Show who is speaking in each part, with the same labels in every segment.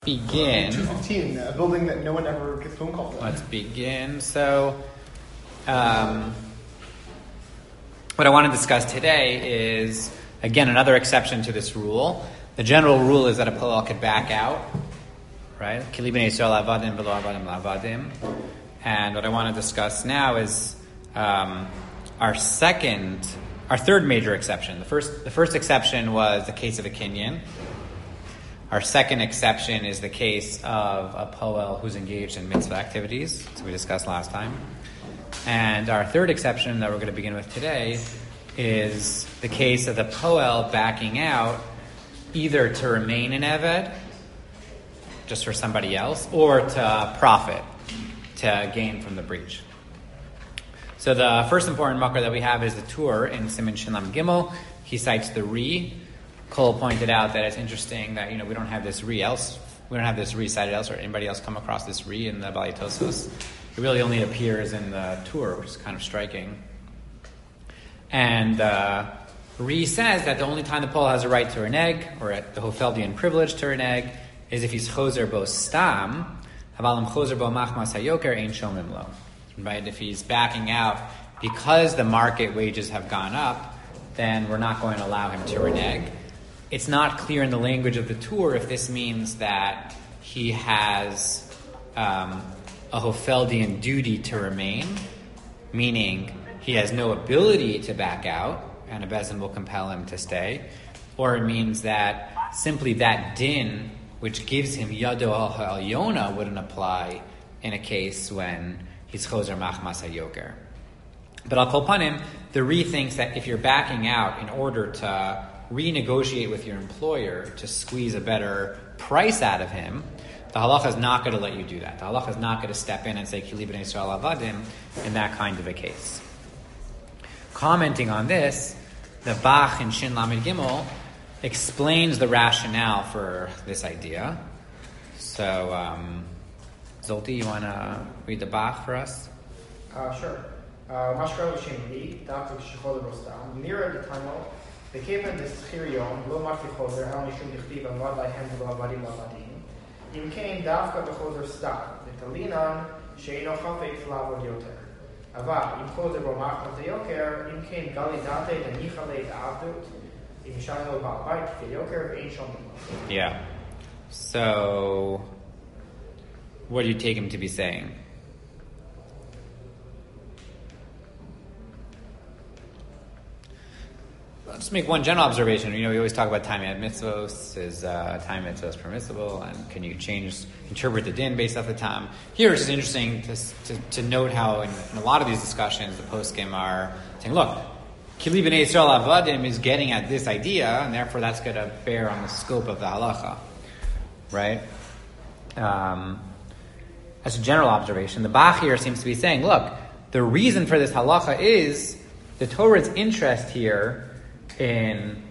Speaker 1: Begin.
Speaker 2: 215, a building that no one ever gets phone calls at.
Speaker 1: Let's begin. So, what I want to discuss today is, again, another exception to this rule. The general rule is that a Poel could back out, right? Kili b'nei Yisrael avadim v'lo avadim la'avadim. And what I want to discuss now is our third major exception. The first exception was the case of a Kinyan. Our second exception is the case of a Poel who's engaged in mitzvah activities, as we discussed last time. And our third exception that we're going to begin with today is the case of the Poel backing out either to remain an Eved, just for somebody else, or to profit, to gain from the breach. So the first important makar that we have is the Tur in Siman Shin Lam Gimel. He cites the Ri. Cole pointed out that it's interesting that we don't have this Ri cited elsewhere. Anybody else come across this Ri in the Balei Tosfos? It really only appears in the Tur, which is kind of striking. And Ri says that the only time the Poel has a right to reneg, or at the Hofeldian privilege to reneg, is if he's choser bo stam, havalim choser bo machmas hayoker ein shomim lo. Right? If he's backing out because the market wages have gone up, then we're not going to allow him to reneg. It's not clear in the language of the Tur if this means that he has a Hofeldian duty to remain, meaning he has no ability to back out, and a Bezin will compel him to stay, or it means that simply that din, which gives him Yado al-Ha'alyona, wouldn't apply in a case when he's Choser Machmas HaYoker. But al kol panim, the Ri thinks that if you're backing out in order to renegotiate with your employer to squeeze a better price out of him, the halacha is not going to let you do that. The halacha is not going to step in and say Kili b'nei Yisrael avadim in that kind of a case. Commenting on this, the Bach in Shin Lamed Gimel explains the rationale for this idea. So, Zolti, you want to read the Bach for us?
Speaker 2: Sure. Mashkar l'shem Dr. Shechol Rostam, Mira the Tano, the Kevan des Chirion, Lo Mati Choser, Hal Mishum Dichtiv, and Vad Lahem Lo Avadim Lavadim, Im Kain Davka Bechoser Stam, the Talinan, Sheino Chafetz Lavod Yoter. Ava, Im Choser Bo Machmas Yoker, Im Kain Gali Date, and Nichale Avdut, Im Shano Balbait, the Yoker, Ein Shomim.
Speaker 1: Yeah. So, what do you take him to be saying? I'll just make one general observation. We always talk about time at mitzvos. Is time at mitzvos permissible? And can you interpret the din based off the time? Here it's just interesting to note how in a lot of these discussions, the poskim are saying, look, Kili b'nei Yisrael avadim is getting at this idea, and therefore that's going to bear on the scope of the halacha. Right? As a general observation, the Bach here seems to be saying, look, the reason for this halacha is the Torah's interest here in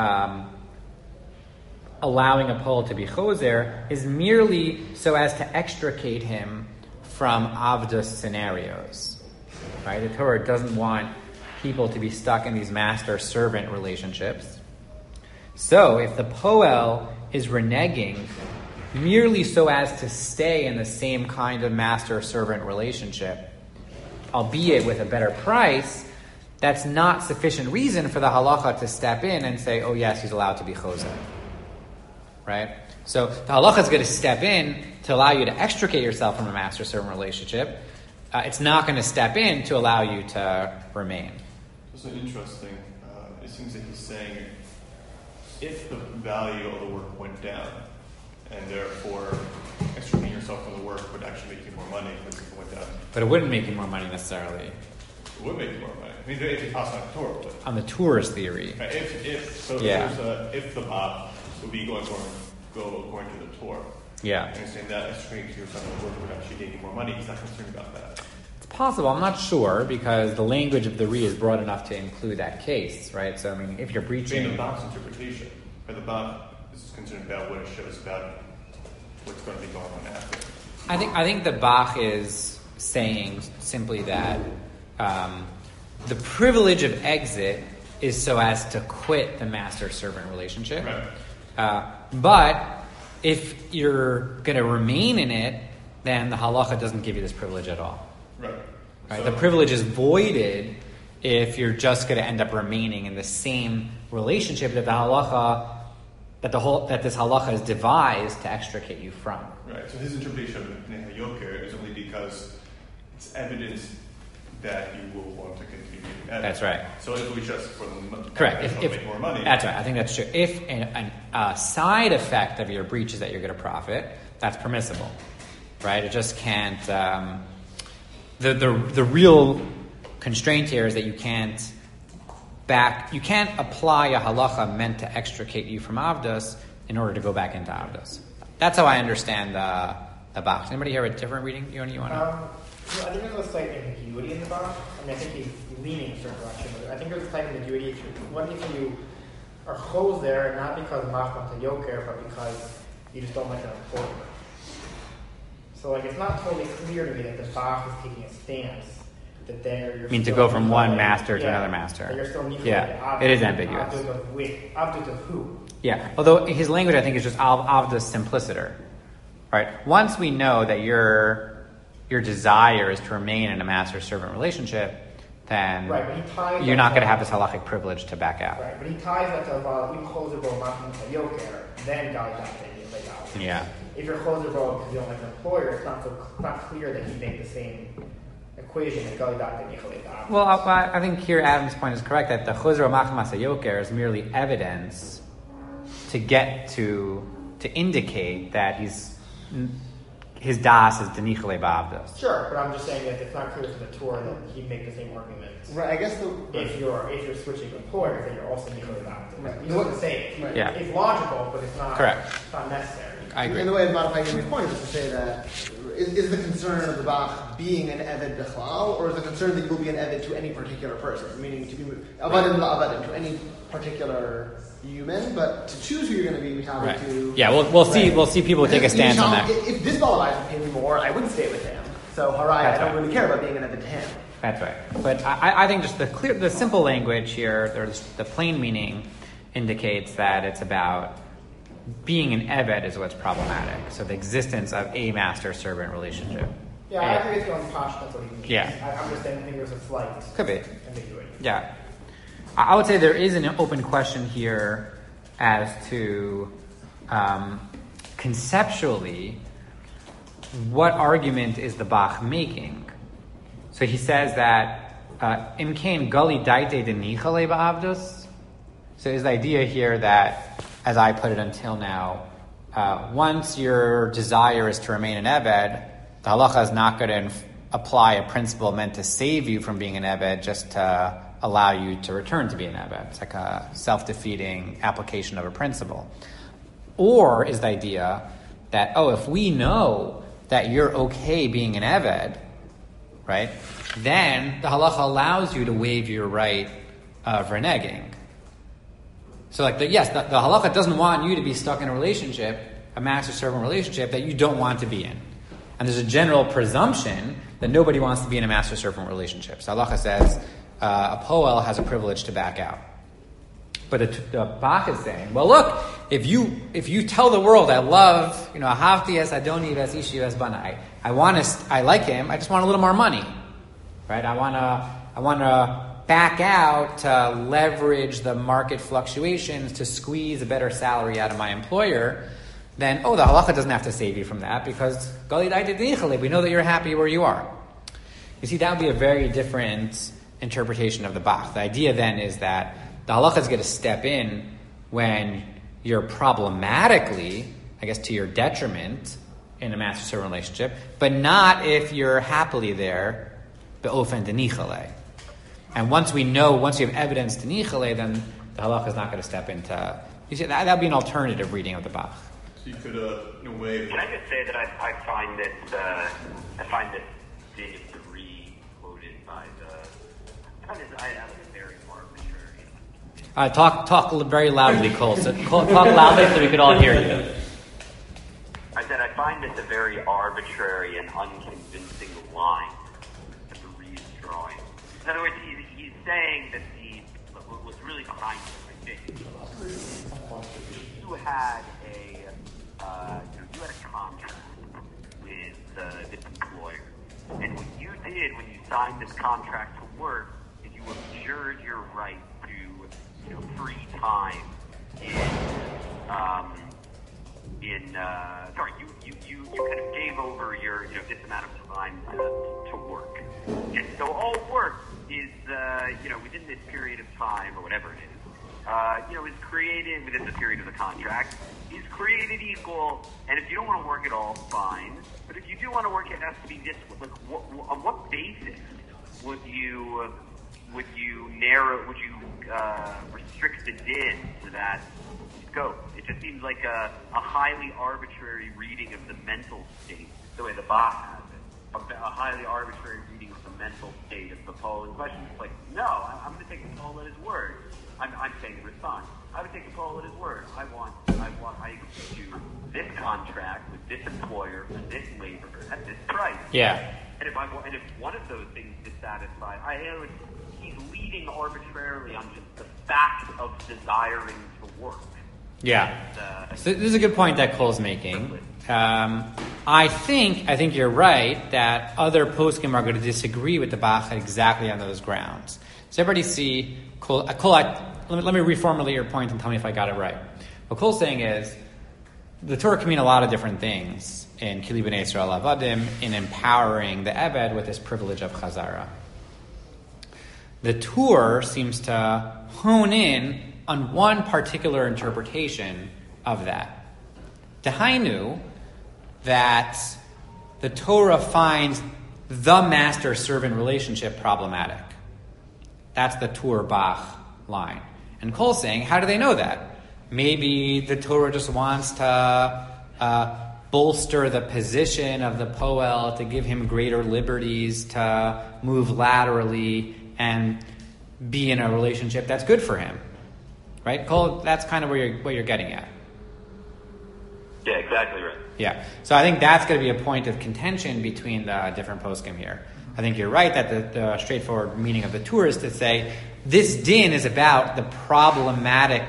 Speaker 1: allowing a Poel to be choser is merely so as to extricate him from avdus scenarios. Right? The Torah doesn't want people to be stuck in these master-servant relationships. So if the Poel is reneging merely so as to stay in the same kind of master-servant relationship, albeit with a better price, that's not sufficient reason for the halacha to step in and say, oh yes, he's allowed to be choser. Right? So the halacha is going to step in to allow you to extricate yourself from a master-servant relationship. It's not going to step in to allow you to remain.
Speaker 3: It's interesting. It seems like he's saying if the value of the work went down, and therefore extricating yourself from the work would actually make you more money because it went down.
Speaker 1: But it wouldn't make you more money necessarily.
Speaker 3: It would make you more money. I mean, if you toss on the Torah, would.
Speaker 1: On the Torah's theory.
Speaker 3: Right, if the Bach would be go according to the Torah.
Speaker 1: Yeah.
Speaker 3: And you're saying that extricating yourself from the work would actually get you more money. He's not concerned about that.
Speaker 1: It's possible. I'm not sure because the language of the Ri is broad enough to include that case, right? So, I mean, if you're breaching...
Speaker 3: In the Bach's interpretation, but the Bach is concerned about what it shows about what's going to be going on after.
Speaker 1: I think the Bach is saying simply that the privilege of exit is so as to quit the master-servant relationship.
Speaker 3: Right.
Speaker 1: But if you're going to remain in it, then the halacha doesn't give you this privilege at all.
Speaker 3: Right.
Speaker 1: Right?
Speaker 3: So,
Speaker 1: The privilege is voided if you're just going to end up remaining in the same relationship that this halacha is devised to extricate you from.
Speaker 3: right. So his interpretation of Neha Yoker is only because it's evidence that you will want to continue being edited.
Speaker 1: That's right.
Speaker 3: So if we just for the
Speaker 1: Correct.
Speaker 3: if make more money,
Speaker 1: That's right. I think that's true. If a side effect of your breach is that you're going to profit, that's permissible, right? It just can't. The real constraint here is that you can't apply a halacha meant to extricate you from avdos in order to go back into avdos. That's how I understand the box. Anybody here with a different reading? You want to?
Speaker 2: I think there's a slight ambiguity in the box. I mean, I think he's leaning in a certain direction, but I think there's a slight ambiguity. What if you are closed there, not because machman to yoker, but because you just don't like an employer? So, like, it's not totally clear to me that the box is taking a stance that you're.
Speaker 1: I mean, to go from one master to another master.
Speaker 2: That you're still
Speaker 1: Yeah, it is ambiguous.
Speaker 2: Avdut of who?
Speaker 1: Yeah, although his language, I think, is just avdos simpliciter, right? Once we know that your desire is to remain in a master-servant relationship, then
Speaker 2: right, but he ties
Speaker 1: you're not going to have this halachic privilege to back out.
Speaker 2: Right, but he ties that to you close the road, machman to yoker, then galidat and
Speaker 1: Yeah.
Speaker 2: If you're close the road because you don't like an employer, it's not clear that he made the same equation as galidat and yichaledat.
Speaker 1: Well, I think here Adam's point is correct that the chuzro machmas yoker is merely evidence to get to indicate that his das is denichale ba'avdos.
Speaker 2: Sure, but I'm just saying that it's not clear from the Torah that he'd make the same argument.
Speaker 4: Right, I guess
Speaker 2: if you're switching employers, then you're also nichale ba'avdos.
Speaker 4: Right.
Speaker 2: You know what I'm saying?
Speaker 4: Right.
Speaker 1: Yeah.
Speaker 2: It's logical, but it's not.
Speaker 1: Correct.
Speaker 2: It's not necessary.
Speaker 1: I agree.
Speaker 4: And the way of modifying your point is to say that is the concern of the Bach being an Eved Bechlal, or is the concern that you will be an Eved to any particular person, meaning to be Avadim to any particular human, but to choose who you're going to be, we have
Speaker 1: Right.
Speaker 4: to.
Speaker 1: Yeah, we'll see people take a stance on that.
Speaker 4: If this Balabais would pay me more, I wouldn't stay with him. So Harai, I don't really care about being an Eved to him.
Speaker 1: That's right. But I think just the simple language here, there's the plain meaning indicates that it's about being an Eved is what's problematic. So the existence of a master-servant relationship.
Speaker 2: Yeah, I agree with you on Posh. That's what he means.
Speaker 1: Yeah.
Speaker 2: I'm just saying I think there's a slight
Speaker 1: Could be.
Speaker 2: ambiguity.
Speaker 1: Yeah. I would say there is an open question here as to conceptually what argument is the Bach making. So he says that imkain gali daite denichale ba'avdos. So is the idea here that, as I put it until now, once your desire is to remain an Eved, the halacha is not going to apply a principle meant to save you from being an Eved, just to allow you to return to be an Eved. It's like a self-defeating application of a principle. Or is the idea that, if we know that you're okay being an Eved, right, then the halacha allows you to waive your right of reneging. So the halacha doesn't want you to be stuck in a relationship, a master-servant relationship that you don't want to be in. And there's a general presumption that nobody wants to be in a master-servant relationship. So halacha says a poel has a privilege to back out. But the Bach is saying, well, look, if you tell the world, I love, ahavti es adoni ves ishi ves bana, I like him, I just want a little more money, right? I want to back out to leverage the market fluctuations to squeeze a better salary out of my employer, then, the halacha doesn't have to save you from that because we know that you're happy where you are. You see, that would be a very different interpretation of the Bach. The idea then is that the halacha is going to step in when you're problematically, I guess, to your detriment in a master-servant relationship, but not if you're happily there, be'ofen denichale. And once you have evidence to nichale, then the halacha is not going to step into. You see, that would be an alternative reading of the Bach.
Speaker 3: So you could, in a way.
Speaker 5: Can I just say that I find that Dave DeRee quoted by I have a very arbitrary.
Speaker 1: Talk very loudly, Cole. So talk loudly so we can all hear you.
Speaker 5: I said I find this a very arbitrary and unconvincing line that DeRee is drawing. In other words, he's saying that what's really behind it, I think, you had a you had a contract with this employer, and what you did when you signed this contract to work is you abjured your right to free time you kind of gave over your this amount of time to work. And so all work is within this period of time or whatever it is, is created within the period of the contract, is created equal. And if you don't want to work at all, fine. But if you do want to work, it has to be this. Like, on what basis would you restrict the din to that scope? It just seems like a highly arbitrary reading of the mental state, the way the Bach has it. A highly arbitrary reading of the mental state of the Poel in question. It's like, no, I'm going to take the Poel at his word. I'm saying in response, I would take the Poel at his word. I agree to this contract with this employer for this laborer at this price.
Speaker 1: Yeah.
Speaker 5: And if one of those things is satisfied, he's leading arbitrarily on just the fact of desiring to work.
Speaker 1: Yeah. So this is a good point that Cole's making. I think you're right that other poskim are going to disagree with the Bach exactly on those grounds. Does everybody see Cole? Let me reformulate your point and tell me if I got it right. What Cole's saying is the Torah can mean a lot of different things in Kili B'nai Yisrael Avadim in empowering the Eved with this privilege of Chazara. The Torah seems to hone in on one particular interpretation of that. Dehainu, that the Torah finds the master-servant relationship problematic. That's the Torah Bach line. And Cole's saying, how do they know that? Maybe the Torah just wants to bolster the position of the Poel, to give him greater liberties, to move laterally and be in a relationship that's good for him. Right? Cole, that's kind of what you're getting at.
Speaker 5: Yeah, exactly right.
Speaker 1: Yeah. So I think that's going to be a point of contention between the different poskim here. I think you're right that the straightforward meaning of the Torah is to say this din is about the problematic.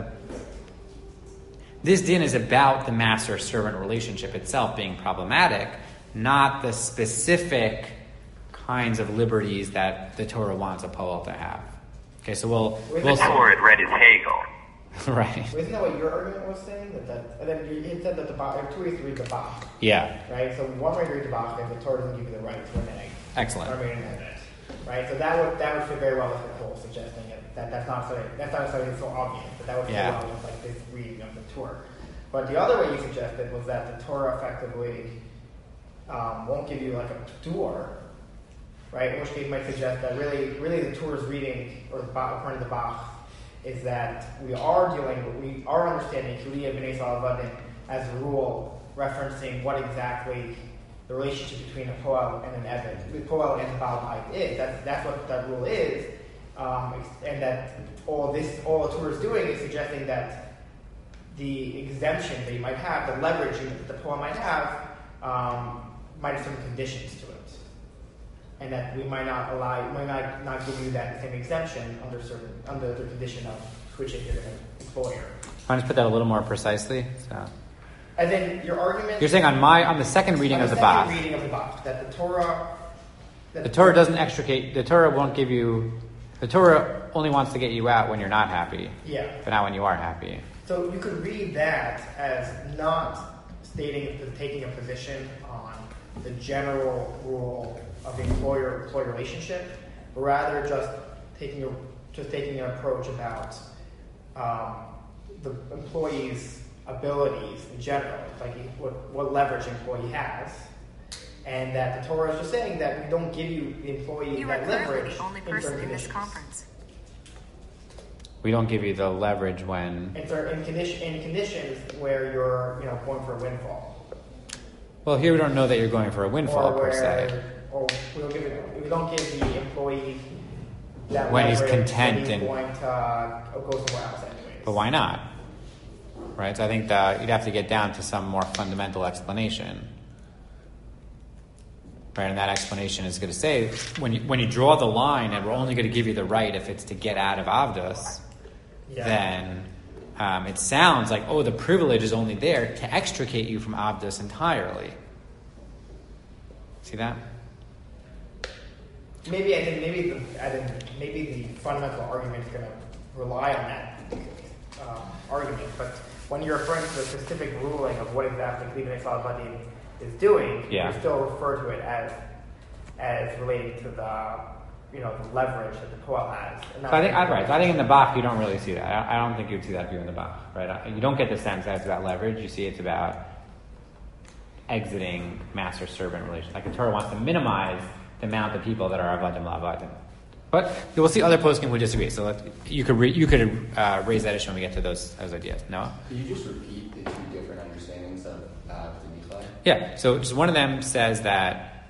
Speaker 1: This din is about the master-servant relationship itself being problematic, not the specific kinds of liberties that the Torah wants a Poel to have. Okay, so we'll
Speaker 5: the Torah had read is Hegel.
Speaker 1: Right.
Speaker 2: Isn't that what your argument was saying? And then you said that the Bach, two ways to read the Bach.
Speaker 1: Yeah.
Speaker 2: Right? So one way to read the Bach is the Torah doesn't give you the right to renege.
Speaker 1: Excellent.
Speaker 2: Or renege. Right? So that would fit very well with the Cole suggesting it. That's not necessarily so obvious, but that would fit well with like this reading of the Torah. But the other way you suggested was that the Torah effectively won't give you like a door, right? In which case might suggest that really the Torah's reading, or according to the Bach, is that we are understanding Kili B'nai Yisrael Avadim as a rule referencing what exactly the relationship between a Poel and an Eved, the Poel and the Baal Bait is. That's what that rule is, and that all the Torah is doing is suggesting that the exemption that you might have, the leverage that the Poel might have, might have some conditions to it. And that we might not give you that same exemption under the condition of switching to the employer.
Speaker 1: Why don't you put that a little more precisely? So.
Speaker 2: And then your argument.
Speaker 1: You're saying on the second reading of the Bach.
Speaker 2: Reading of the Bach, that the Torah.
Speaker 1: The Torah doesn't extricate. The Torah won't give you. The Torah only wants to get you out when you're not happy.
Speaker 2: Yeah.
Speaker 1: But not when you are happy.
Speaker 2: So you could read that as not taking a position on the general rule of the employer-employee relationship, but rather just taking an approach about the employee's abilities in general, like what leverage an employee has, and that the Torah is just saying that we don't give you the employee that leverage.
Speaker 6: You are currently the only person in this conference.
Speaker 1: We don't give you the leverage when
Speaker 2: in conditions where you're going for a windfall.
Speaker 1: Well, here we don't know that you're going for a windfall per se.
Speaker 2: Or we don't give the employee that
Speaker 1: when he's
Speaker 2: leverage
Speaker 1: content
Speaker 2: when he's
Speaker 1: and
Speaker 2: going to go somewhere else anyways.
Speaker 1: But why not? Right? So I think that you'd have to get down to some more fundamental explanation. Right? And that explanation is going to say when you draw the line and we're only going to give you the right if it's to get out of Avdus, then it sounds like, the privilege is only there to extricate you from Abdus entirely. See that?
Speaker 2: Maybe the fundamental argument is going to rely on that argument, but when you're referring to the specific ruling of what exactly Klibnei Salabadim is doing, you still refer to it as relating to the leverage that the Poel has.
Speaker 1: So I think in the Bach you don't really see that. I don't think you'd see that view in the Bach, right? You don't get the sense that it's about leverage. You see it's about exiting master-servant relations. Like the Torah wants to minimize the amount of people that are avadim la'avadim. But we'll see other poskim who disagree. So you could raise that issue when we get to those ideas. Noah?
Speaker 7: Could you just repeat the two different understandings of the Michal?
Speaker 1: Yeah. So just one of them says that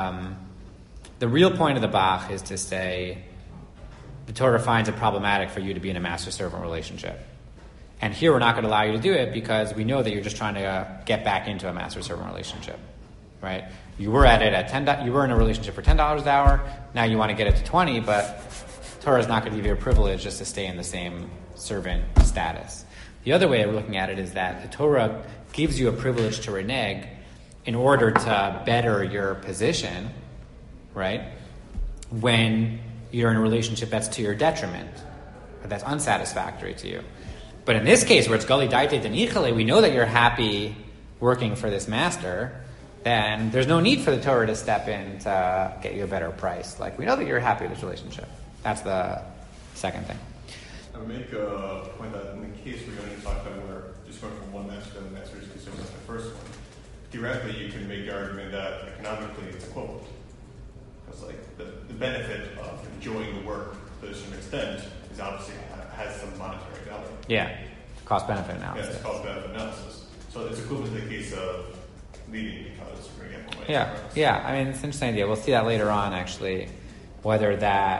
Speaker 1: the real point of the Bach is to say the Torah finds it problematic for you to be in a master-servant relationship. And here we're not going to allow you to do it because we know that you're just trying to get back into a master-servant relationship, right? You were at it at $10. You were in a relationship for $10 an hour. Now you want to get it to $20, but Torah is not going to give you a privilege just to stay in the same servant status. The other way of looking at it is that the Torah gives you a privilege to renege in order to better your position, right? When you're in a relationship that's to your detriment, or that's unsatisfactory to you. But in this case, where it's gali daite denichale, we know that you're happy working for this master, then there's no need for the Torah to step in to get you a better price. Like, we know that you're happy with this relationship. That's the second thing.
Speaker 3: I would make a point that in the case we're going to talk about where just going from one master to the master is concerned with the first one, theoretically you can make the argument that economically it's equivalent. Because like the benefit of enjoying the work to a certain extent is obviously has some monetary value.
Speaker 1: Yeah, cost-benefit analysis.
Speaker 3: Yeah, it's cost-benefit analysis. So it's equivalent to the case of leaving because we're going to get
Speaker 1: Yeah. I mean, it's an interesting idea. We'll see that later on, actually, whether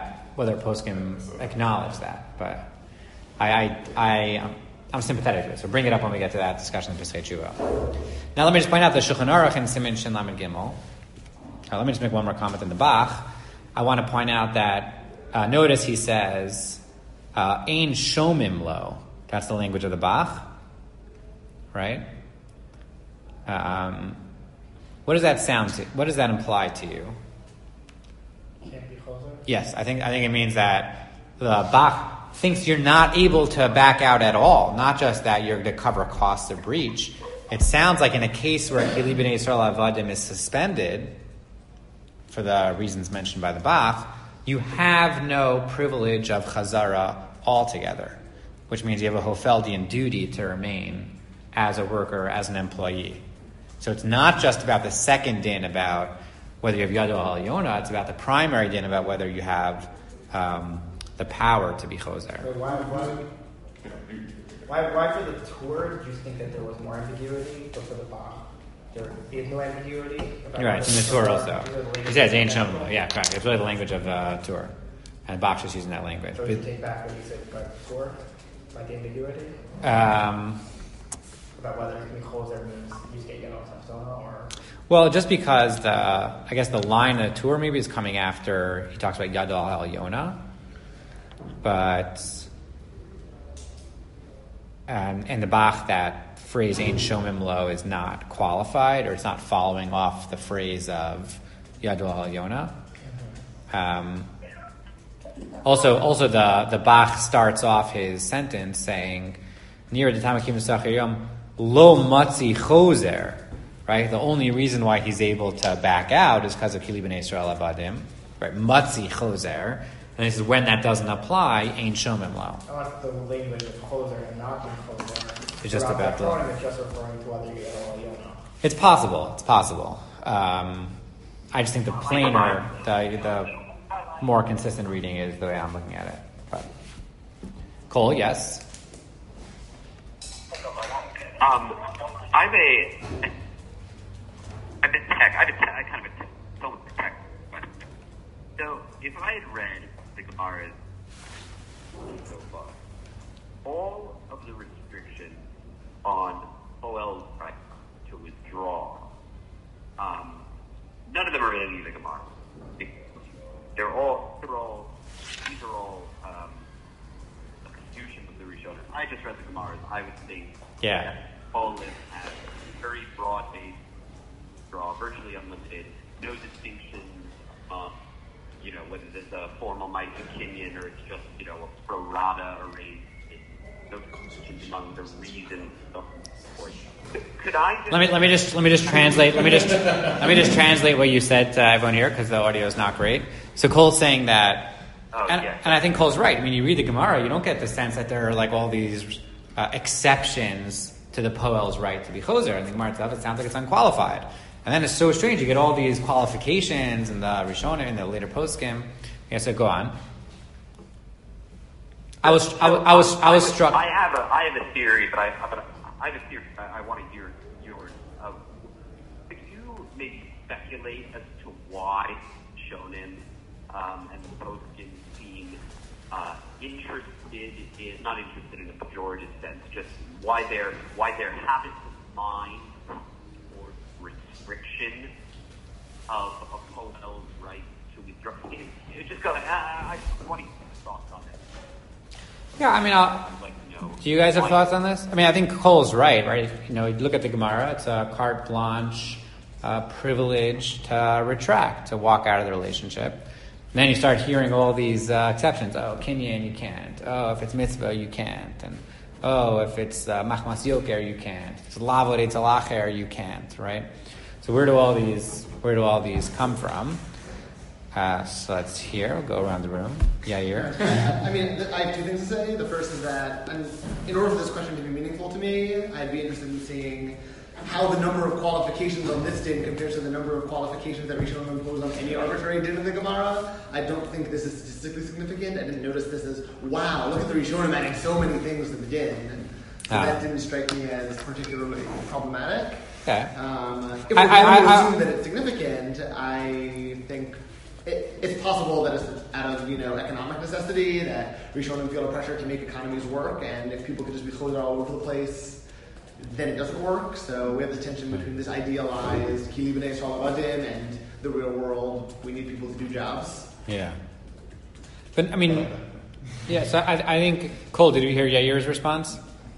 Speaker 1: poskim acknowledge that. But I'm sympathetic to it. So bring it up when we get to that discussion in Pesach Tshuva. Now, let me just point out the Shulchan Aruch in Siman Shin Lamed Gimel. Let me just make one more comment in the Bach. I want to point out that notice he says Ein Shomim Lo. That's the language of the Bach, right? What does that sound to? What does that imply to you?
Speaker 2: Can't be closer.
Speaker 1: Yes, I think it means that the Bach thinks you're not able to back out at all. Not just that you're to cover costs of breach. It sounds like in a case where Kili B'nai Yisrael Avadim is suspended, for the reasons mentioned by the Bach, you have no privilege of Chazara altogether, which means you have a Hofeldian duty to remain as a worker, as an employee. So it's not just about the second din about whether you have Yado Al-Yona, it's about the primary din about whether you have the power to be Choser.
Speaker 2: So why for the tour did you think that there was more ambiguity, but for the Bach there is no ambiguity?
Speaker 1: You're right, it's in the Torah also. He says Ein Shomim Lo. Yeah, correct. It's really the language of Torah. And Bach is using that language.
Speaker 2: So you take back what you said about the Torah, about the ambiguity? About whether it can be Choser means you just get Yado Al-Tafsona, or...
Speaker 1: Well, just because I guess the line of the Torah maybe is coming after he talks about Yado Al-Yona, but in the Bach that phrase Ein Shomim Lo is not qualified, or it's not following off the phrase of Yado Al-Yona. Also the Bach starts off his sentence saying, Nira D'Tamakim Sachir Yom Lo Matzi Choser. Right? The only reason why he's able to back out is because of Kili B'nai Yisrael Avadim. Right? Matzi Choser. And this is when that doesn't apply, Ein Shomim Lo.
Speaker 2: I want the language of Choser and not being Choser.
Speaker 1: It's just about the...
Speaker 2: It's just referring to whether you get Al-Yona.
Speaker 1: It's possible. I just think the plainer, the more consistent reading is the way I'm looking at it. But Cole, yes?
Speaker 5: I kind of don't tech. So if I had read the Gemara's so far, all of the restrictions on OL's right to withdraw, none of them are in any of the Gemara. These are all executions of the Rishonim. I just read the Gemaras, I would think
Speaker 1: Yeah.
Speaker 5: that Poland has very broad-based draw, virtually unlimited, no distinctions, whether there's a formal Ma'aser Kinyan or it's just, a pro rata arrangement. No distinctions among the reasons of support. Could I just...
Speaker 1: Let me just translate. Let me just translate what you said to everyone here because the audio is not great. So Cole's saying that, and I think Cole's right. I mean, you read the Gemara, you don't get the sense that there are like all these exceptions to the Poel's right to be choser. And the Gemara itself, it sounds like it's unqualified. And then it's so strange. You get all these qualifications in the Rishonim and the later poskim. Yeah, so go on. I was struck.
Speaker 5: I have a theory, but I have a theory. I want to hear yours. Could you maybe speculate as to why Shonim and the poskim seem not interested in a pejorative sense, just why their habits of mind or restriction of a Poel's right to withdraw? Just go. I want to hear your thoughts on it.
Speaker 1: Yeah, I mean, do you guys have thoughts on this? I mean, I think Cole's right? You look at the Gemara, it's a carte blanche privilege to retract, to walk out of the relationship. And then you start hearing all these exceptions. Oh, Kinyan, you can't. Oh, if it's mitzvah, you can't. And if it's machmas yoker, you can't. If it's lavod etzalacher, you can't, right? So where do all these come from? So let's hear. We'll go around the room. Yair.
Speaker 4: I mean, I have two things to say. The first is that, in order for this question to be meaningful to me, I'd be interested in seeing how the number of qualifications on this din compares to the number of qualifications that Rishonim impose on any arbitrary din in the Gemara. I don't think this is statistically significant. I didn't notice this as, wow, look at the Rishonim adding so many things to the din. And so that didn't strike me as particularly problematic.
Speaker 1: Okay.
Speaker 4: If we're going to assume that it's significant, I think it's possible that it's out of economic necessity that Rishonim feel a pressure to make economies work, and if people could just be choser all over the place, then it doesn't work. So we have this tension between this idealized Kili B'nai Yisrael Avadim and the real world. We need people to do jobs.
Speaker 1: Yeah. But I mean, so I think, Cole, did you hear Yair's response?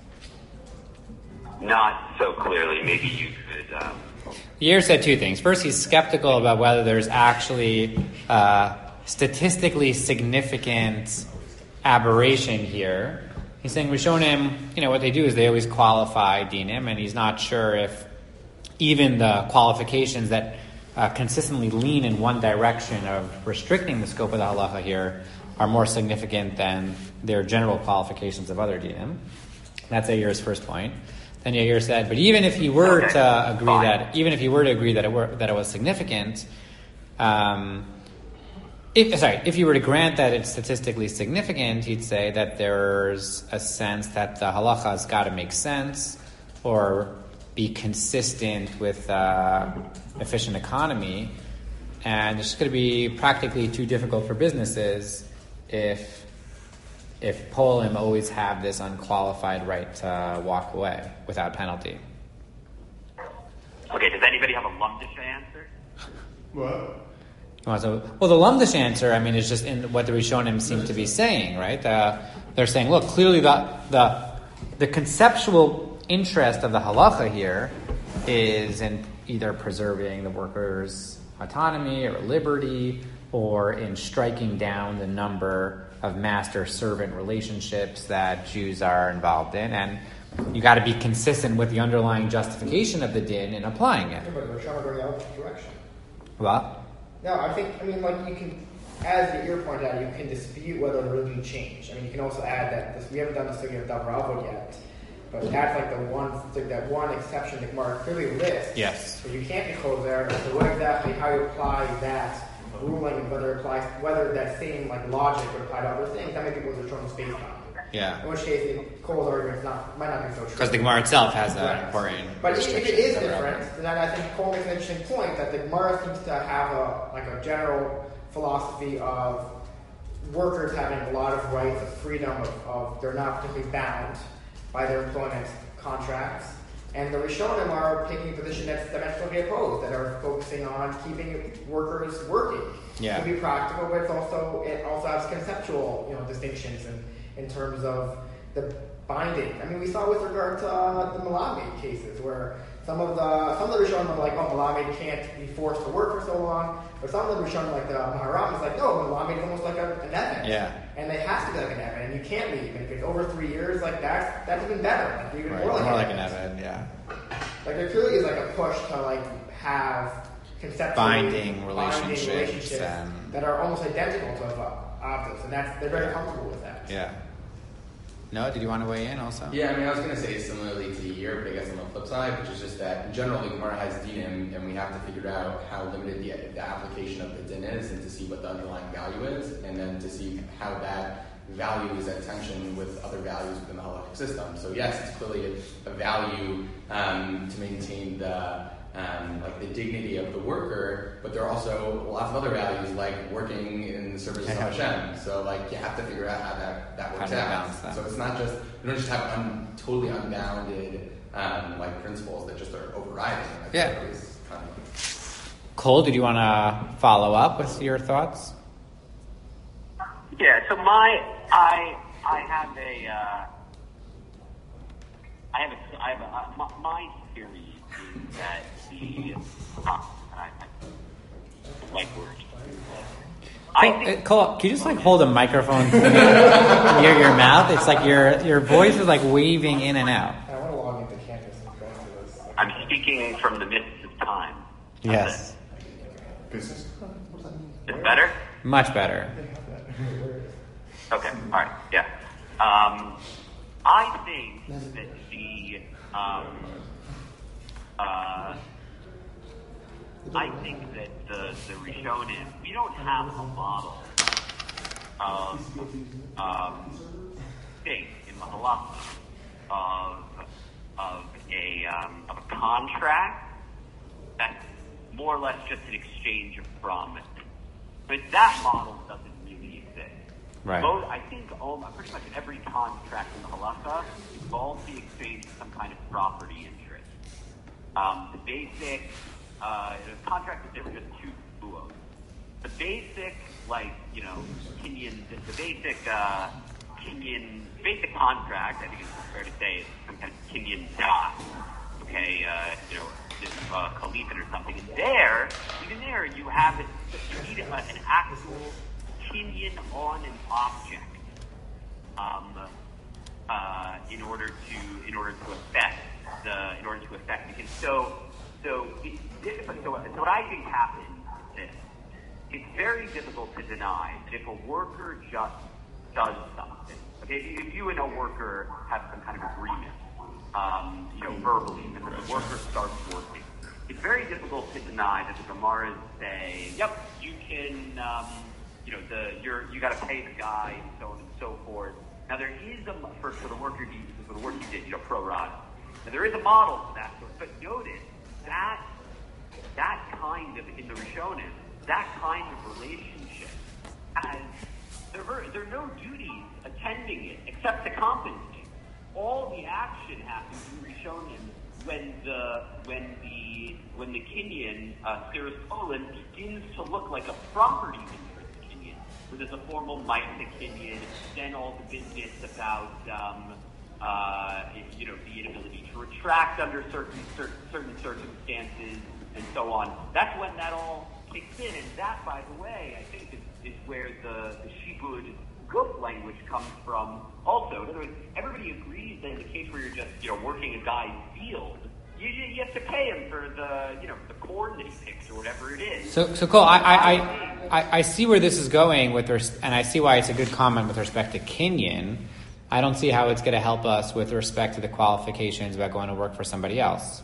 Speaker 5: Not so clearly. Maybe you could...
Speaker 1: Yair said two things. First, he's skeptical about whether there's actually statistically significant aberration here. He's saying Rishonim, what they do is they always qualify dinim, and he's not sure if even the qualifications that consistently lean in one direction of restricting the scope of the halacha here are more significant than their general qualifications of other dinim. That's Yair's first point. Then Yair said, but even if he were to agree that it was significant, if you were to grant that it's statistically significant, he'd say that there's a sense that the halacha has got to make sense or be consistent with efficient economy, and it's going to be practically too difficult for businesses if Polim always have this unqualified right to walk away without penalty.
Speaker 5: Okay, does anybody have a lumdish answer?
Speaker 3: What?
Speaker 1: So, the Lumdish answer, is just in what the Rishonim seem to be saying, right? They're saying, look, clearly the conceptual interest of the halacha here is in either preserving the workers' autonomy or liberty, or in striking down the number of master-servant relationships that Jews are involved in, and you got to be consistent with the underlying justification of the din in applying it.
Speaker 2: Yeah, but we're trying to bring out the direction.
Speaker 1: What?
Speaker 2: No, you can, as Yair pointed out, you can dispute whether the religion changed. You can also add that we haven't done the study of Davar Avod yet, but that's that one exception the Gemara clearly lists.
Speaker 1: Yes.
Speaker 2: But you can't be choser. So what exactly, how you apply that ruling, and whether that same logic would apply to other things, that may be what the Rishonim based on.
Speaker 1: Yeah.
Speaker 2: In which case, Cole's argument might not be so true.
Speaker 1: Because the Gemara itself has that important
Speaker 2: But if
Speaker 1: restriction.
Speaker 2: it is different, then I think Cole makes an interesting point that the Gemara seems to have a general philosophy of workers having a lot of rights of freedom, of they're not particularly bound by their employment contracts. And the Rishonim are taking a position that's diametrically opposed, that are focusing on keeping workers working.
Speaker 1: Yeah.
Speaker 2: To be practical, but it also has conceptual distinctions in terms of binding. I mean, we saw with regard to the Melamed cases where some of the Rishonim are like, oh, Melamed can't be forced to work for so long, but some of the Rishonim, like the Maharam, is like, no, Melamed is almost like an Evan.
Speaker 1: Yeah.
Speaker 2: And they have to be like an Evan, and you can't leave. And if it's over 3 years, like that's even better. Like even
Speaker 1: Right.
Speaker 2: more like
Speaker 1: an Evan, yeah.
Speaker 2: Like there clearly is like a push to like have conceptually
Speaker 1: Binding relationships
Speaker 2: that are almost identical to Avdos, and they're very comfortable with that.
Speaker 1: Yeah. No, did you want to weigh in also?
Speaker 7: Yeah, I mean, I was going to say similarly to here, but I guess on the flip side, which is just that in general, the Gemara has dinim, and we have to figure out how limited the application of the din is, and to see what the underlying value is, and then to see how that value is at tension with other values within the halachic system. So yes, it's clearly a value to maintain the the dignity of the worker, but there are also lots of other values like working in the service of Hashem. So like you have to figure out how that works out. So it's not just you don't just have totally unbounded principles that just are overriding.
Speaker 1: Yeah. Cole, did you want to follow up with your thoughts?
Speaker 5: Yeah. So my theory is that
Speaker 1: Cole, can you just hold a microphone near your mouth? It's like your voice is like waving in and out.
Speaker 2: I want to log into Canvas and go into this.
Speaker 5: I'm speaking from the midst of time.
Speaker 1: Yes.
Speaker 3: Business?
Speaker 5: Is it better?
Speaker 1: Much better.
Speaker 5: Okay. All right. Yeah. I think that the Rishonim, we don't have a model of faith in the halacha of a contract that's more or less just an exchange of promise. But that model doesn't really exist.
Speaker 1: Right.
Speaker 5: I think pretty much every contract in the halacha involves the exchange of some kind of property interest. The basic contract is different, just two buos. The basic, basic contract, I think it's fair to say, is some kind of Kenyan dot. Okay, Khalifin or something. And even there, you have it. You need an actual Kenyan on an object in order to affect because so it's difficult. So what I think happens is this: it's very difficult to deny that if a worker just does something. Okay, if you and a worker have some kind of agreement, verbally, and then the worker starts working, it's very difficult to deny that the Gemaras say, "Yep, you can, you got to pay the guy, and so on and so forth." Now there is for the worker for the work he did, pro rata. Now there is a model for that, but notice that kind of in the Rishonim, that kind of relationship there are no duties attending it except to compensate. All the action happens in Rishonim when the Kenyan Sirius Poland begins to look like a property interest Kenyan, where there's a formal Maisa Kenyan, then all the business about the inability to retract under certain circumstances and so on. That's when that all kicks in, and that, by the way, I think is where the Shibud Guf language comes from. Also, in other words, everybody agrees that in the case where you're just working a guy's field, you have to pay him for the corn that he picks or whatever it is.
Speaker 1: So Cole, I see where this is going and I see why it's a good comment with respect to Kenyan. I don't see how it's going to help us with respect to the qualifications about going to work for somebody else.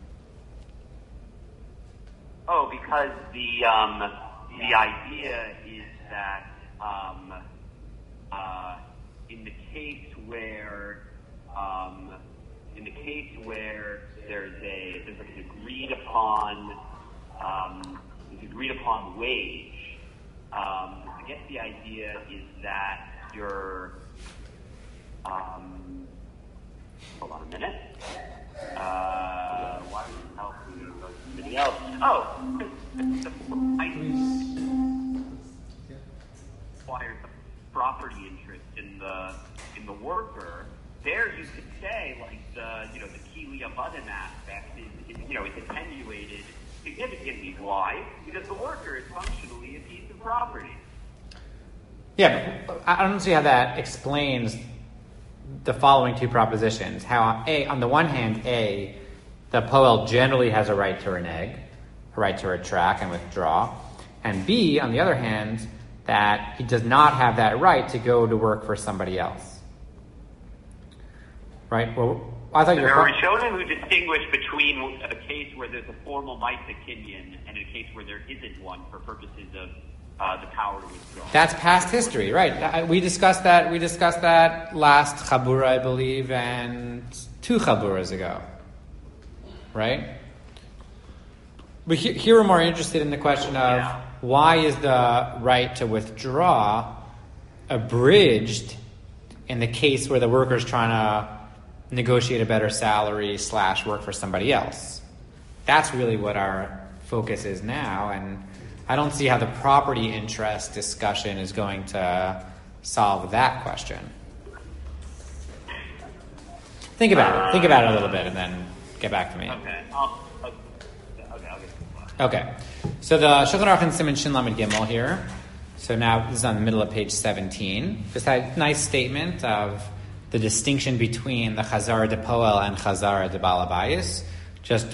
Speaker 5: Oh, because the idea is that in the case where there's an agreed upon wage, I guess the idea is that you're hold on a minute. Why would it help you go to somebody else? Oh, I requires a property interest in the worker, there you could say, like, the Kili Abadim aspect is attenuated significantly. Why? Because the worker is functionally a piece of property.
Speaker 1: Yeah, but I don't see how that explains the following two propositions. How, on the one hand, the Poel generally has a right to renege, a right to retract and withdraw, and B, on the other hand, that he does not have that right to go to work for somebody else. Right? Well, I thought you
Speaker 5: There
Speaker 1: were...
Speaker 5: are Rishonim who distinguish between a case where there's a formal Maisa Kinyan and a case where there isn't one for purposes of the power to withdraw.
Speaker 1: That's past history, right? We discussed that. We discussed that last Chabura, I believe, and 2 Chaburas ago, right? But here we're more interested in the question of why is the right to withdraw abridged in the case where the worker's trying to negotiate a better salary / work for somebody else. That's really what our focus is now, and I don't see how the property interest discussion is going to solve that question. Think about it. Think about it a little bit, and then get back to me.
Speaker 5: Okay. I'll get
Speaker 1: Okay. So the Shulchan Aruch in Siman Shin Lamed Gimel here. So now this is on the middle of page 17. Just a nice statement of the distinction between the Chazar de Poel and Chazar de Balabayis. Just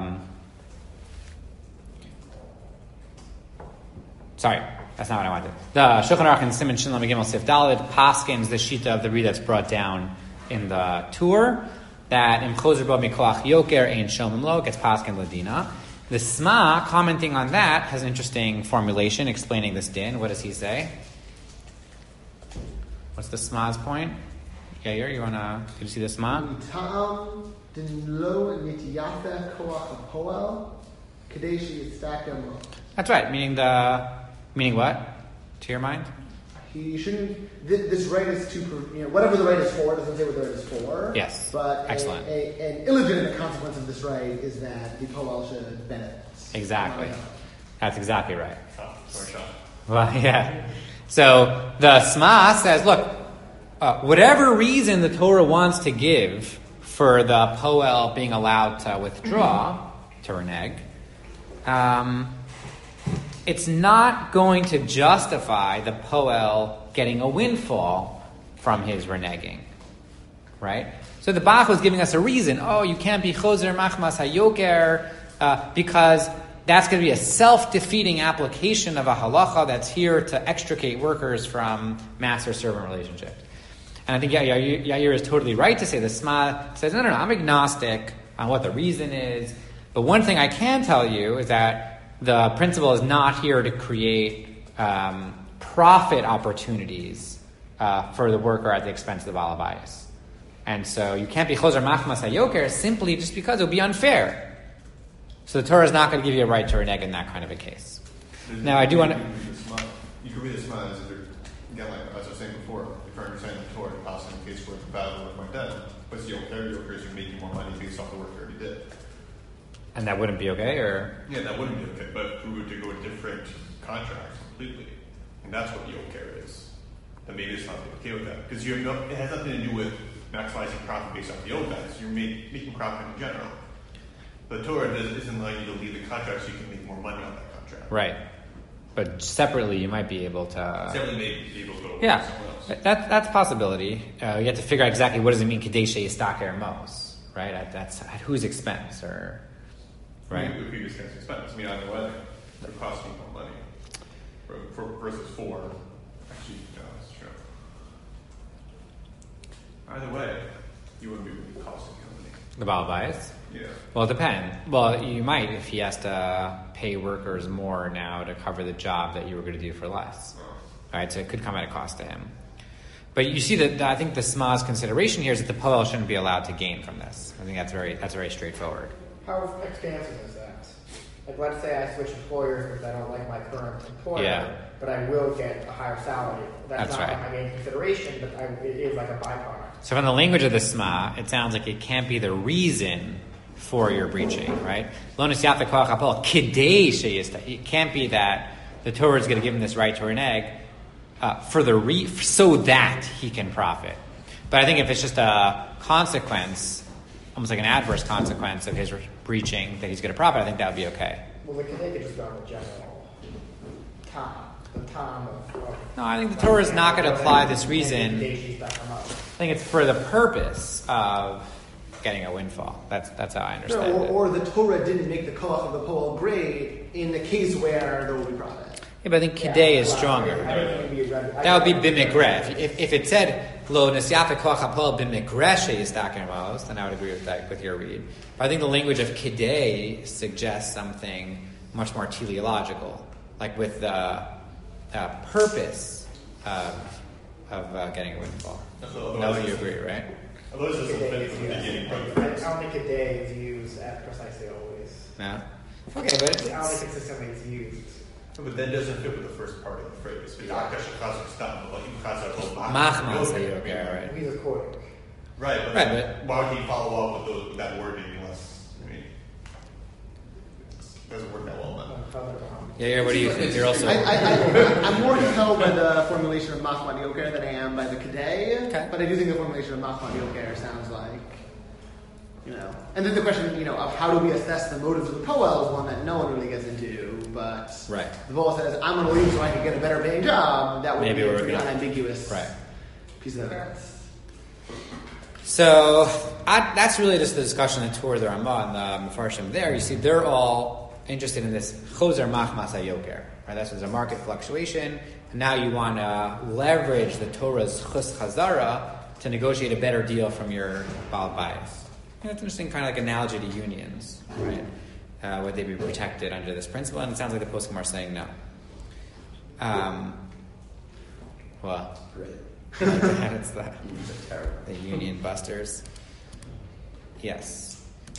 Speaker 1: sorry, that's not what I wanted. The Shulchan Aruch in Siman Shin Lamed Gimel Sif Daled paskins the shita of the read that's brought down in the tour that im chozer bo mikoach yoker ein shomim lo gets paskin ladina. The Sma, commenting on that, has an interesting formulation explaining this din. What does he say? What's the Sma's point? Yair, did you see the Sma?
Speaker 4: Ta'am din lo nitiyata koach hapoel kadei sheyitzdakem lo.
Speaker 1: That's right. Meaning what? To your mind?
Speaker 4: He shouldn't. This right is to whatever the right is for. It doesn't say what the right is for.
Speaker 1: Yes.
Speaker 4: But
Speaker 1: excellent.
Speaker 4: An illegitimate consequence of this right is that the Poel should benefit.
Speaker 1: Exactly. That's exactly right.
Speaker 3: Oh, sorry, Sean.
Speaker 1: Well, yeah. So the Sma says, look, whatever reason the Torah wants to give for the Poel being allowed to withdraw, to renege, it's not going to justify the Poel getting a windfall from his reneging, right? So the Bach was giving us a reason. You can't be chozer machmas hayoker because that's going to be a self-defeating application of a halacha that's here to extricate workers from master-servant relationships. And I think Yair is totally right to say the Sma says, no, I'm agnostic on what the reason is. But one thing I can tell you is that the principle is not here to create profit opportunities for the worker at the expense of the Baal Habayis. And so you can't be chozer machmas hayoker simply just because it would be unfair. So the Torah is not going to give you a right to renege in that kind of a case. Now I do want to...
Speaker 3: You could read the Sma as if you're, again, like as I was saying before, if I understand the Torah, possibly in the case where it's bad work like that, but it's yoker is you're making more money based off the work you already did.
Speaker 1: And that wouldn't be okay, or?
Speaker 3: Yeah, that wouldn't be okay, but if we were to go a different contract completely, and that's what yoker is, then maybe it's not okay with that. Because it has nothing to do with maximizing profit based off the old guys. You're making profit in general. The Torah isn't allowing you to leave the contract so you can make more money on that contract.
Speaker 1: Right. But separately, you might be able to...
Speaker 3: Separately, maybe be able to go to
Speaker 1: yeah,
Speaker 3: someone else.
Speaker 1: that's a possibility. You have to figure out exactly what does it mean, Kadesha Yistaker Mos, right? That's at whose expense, or... Right?
Speaker 3: It would be this guy's expense. I mean, either way, it would cost me more money. Versus for... Actually, no, that's true. Either way, you wouldn't be costing the company.
Speaker 1: The Baal Habayis?
Speaker 3: Yeah.
Speaker 1: Well, it depends. Well, you might if he has to pay workers more now to cover the job that you were going to do for less. All right, so it could come at a cost to him. But you see that I think the Sma's consideration here is that the Poel shouldn't be allowed to gain from this. I think that's very straightforward.
Speaker 2: How expansive is that? Like, let's say I switch employers because I don't like my current employer, but I will get a higher salary. That's not
Speaker 1: right.
Speaker 2: my main consideration, but it is like a byproduct.
Speaker 1: So from the language of the Sma, it sounds like it can't be the reason for your breaching, right? It can't be that the Torah is going to give him this right to renege so that he can profit. But I think if it's just a consequence, almost like an adverse consequence of his breaching that he's going to profit, I think that would be okay.
Speaker 2: Well, the Kedai could just go on the general the time of
Speaker 1: No, I think the Torah is not going to apply this reason.
Speaker 2: I
Speaker 1: I think it's for the purpose of getting a windfall. That's how I understand it.
Speaker 4: Or the Torah didn't make the koach of the poel great in the case where there will be profit.
Speaker 1: Yeah, but I think Kidei is stronger. That would be b'migreh. If it said lo nesyafe koach hapol b'migreh sheyistaken ramos, then I would agree with that with your read. But I think the language of Kidei suggests something much more teleological, like with the purpose of getting a windfall. No, you agree, right?
Speaker 3: Otherwise, it's a fit from the beginning.
Speaker 2: I don't think Kedai is used at precisely always.
Speaker 1: No. Okay, but
Speaker 2: I don't think consistently it's used.
Speaker 3: But that doesn't fit with the first part of the phrase.
Speaker 1: Machmas hayoker, right?
Speaker 2: He's a koich.
Speaker 3: Right,
Speaker 1: but
Speaker 3: why would he follow up with that wording unless, it doesn't work that well then.
Speaker 1: Yeah, what do you think? You're also...
Speaker 4: I'm more compelled by the formulation of Machmat Yoker than I am by the Kedai.
Speaker 1: Okay.
Speaker 4: But I do think the formulation of Machmat Yoker sounds like, And then the question, of how do we assess the motives of the Poel is one that no one really gets into. But
Speaker 1: right.
Speaker 4: The Poel says, I'm going to leave so I can get a better paying job. That would
Speaker 1: Maybe
Speaker 4: be
Speaker 1: we're
Speaker 4: a pretty
Speaker 1: gonna...
Speaker 4: unambiguous
Speaker 1: right.
Speaker 4: piece of evidence.
Speaker 1: So that's really just the discussion that toward the Ramah and the Mefarshim there. You see, they're all interested in this chozer machmas hayoker. Right? That's there's a market fluctuation, and now you want to leverage the Torah's chus chazara to negotiate a better deal from your Baal Bayis. That's an interesting kind of like analogy to unions, right? Would they be protected under this principle? And it sounds like the poskim are saying no. Well, it's the union busters. Yes.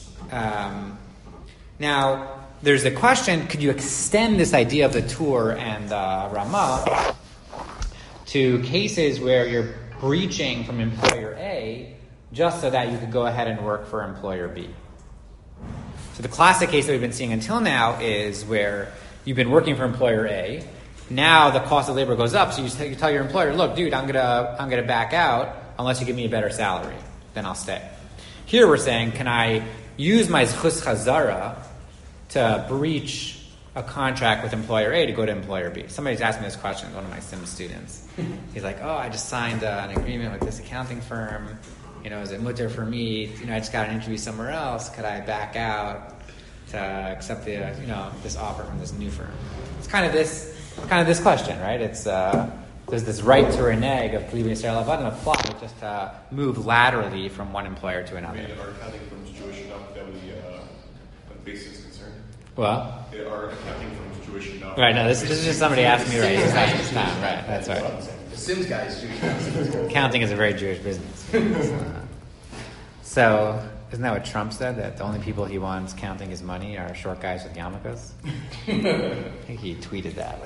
Speaker 1: Now, there's a question, could you extend this idea of the Tur and the Ramah to cases where you're breaching from employer A just so that you could go ahead and work for employer B? So the classic case that we've been seeing until now is where you've been working for employer A. Now the cost of labor goes up, so you tell your employer, "Look, dude, I'm gonna back out unless you give me a better salary. Then I'll stay." Here we're saying, can I use my zchus chazara to breach a contract with employer A to go to employer B? Somebody's asked me this question. One of my sim students. He's like, "Oh, I just signed an agreement with this accounting firm. Is it mutter for me? I just got an interview somewhere else. Could I back out to accept the this offer from this new firm?" It's kind of this question, right? It's there's this right to renege of Klivi Yisrael Avadim apply just to move laterally from one employer to another.
Speaker 3: Are accounting firms Jewish enough that the basis is concerned?
Speaker 1: Well,
Speaker 3: are accounting firms Jewish enough?
Speaker 1: Right. No, this is just somebody asked me. Right, right. That's right.
Speaker 7: The Sims guy is Jewish.
Speaker 1: Accounting is a very Jewish business. So, isn't that what Trump said? That the only people he wants counting his money are short guys with yarmulkes? I think he tweeted that.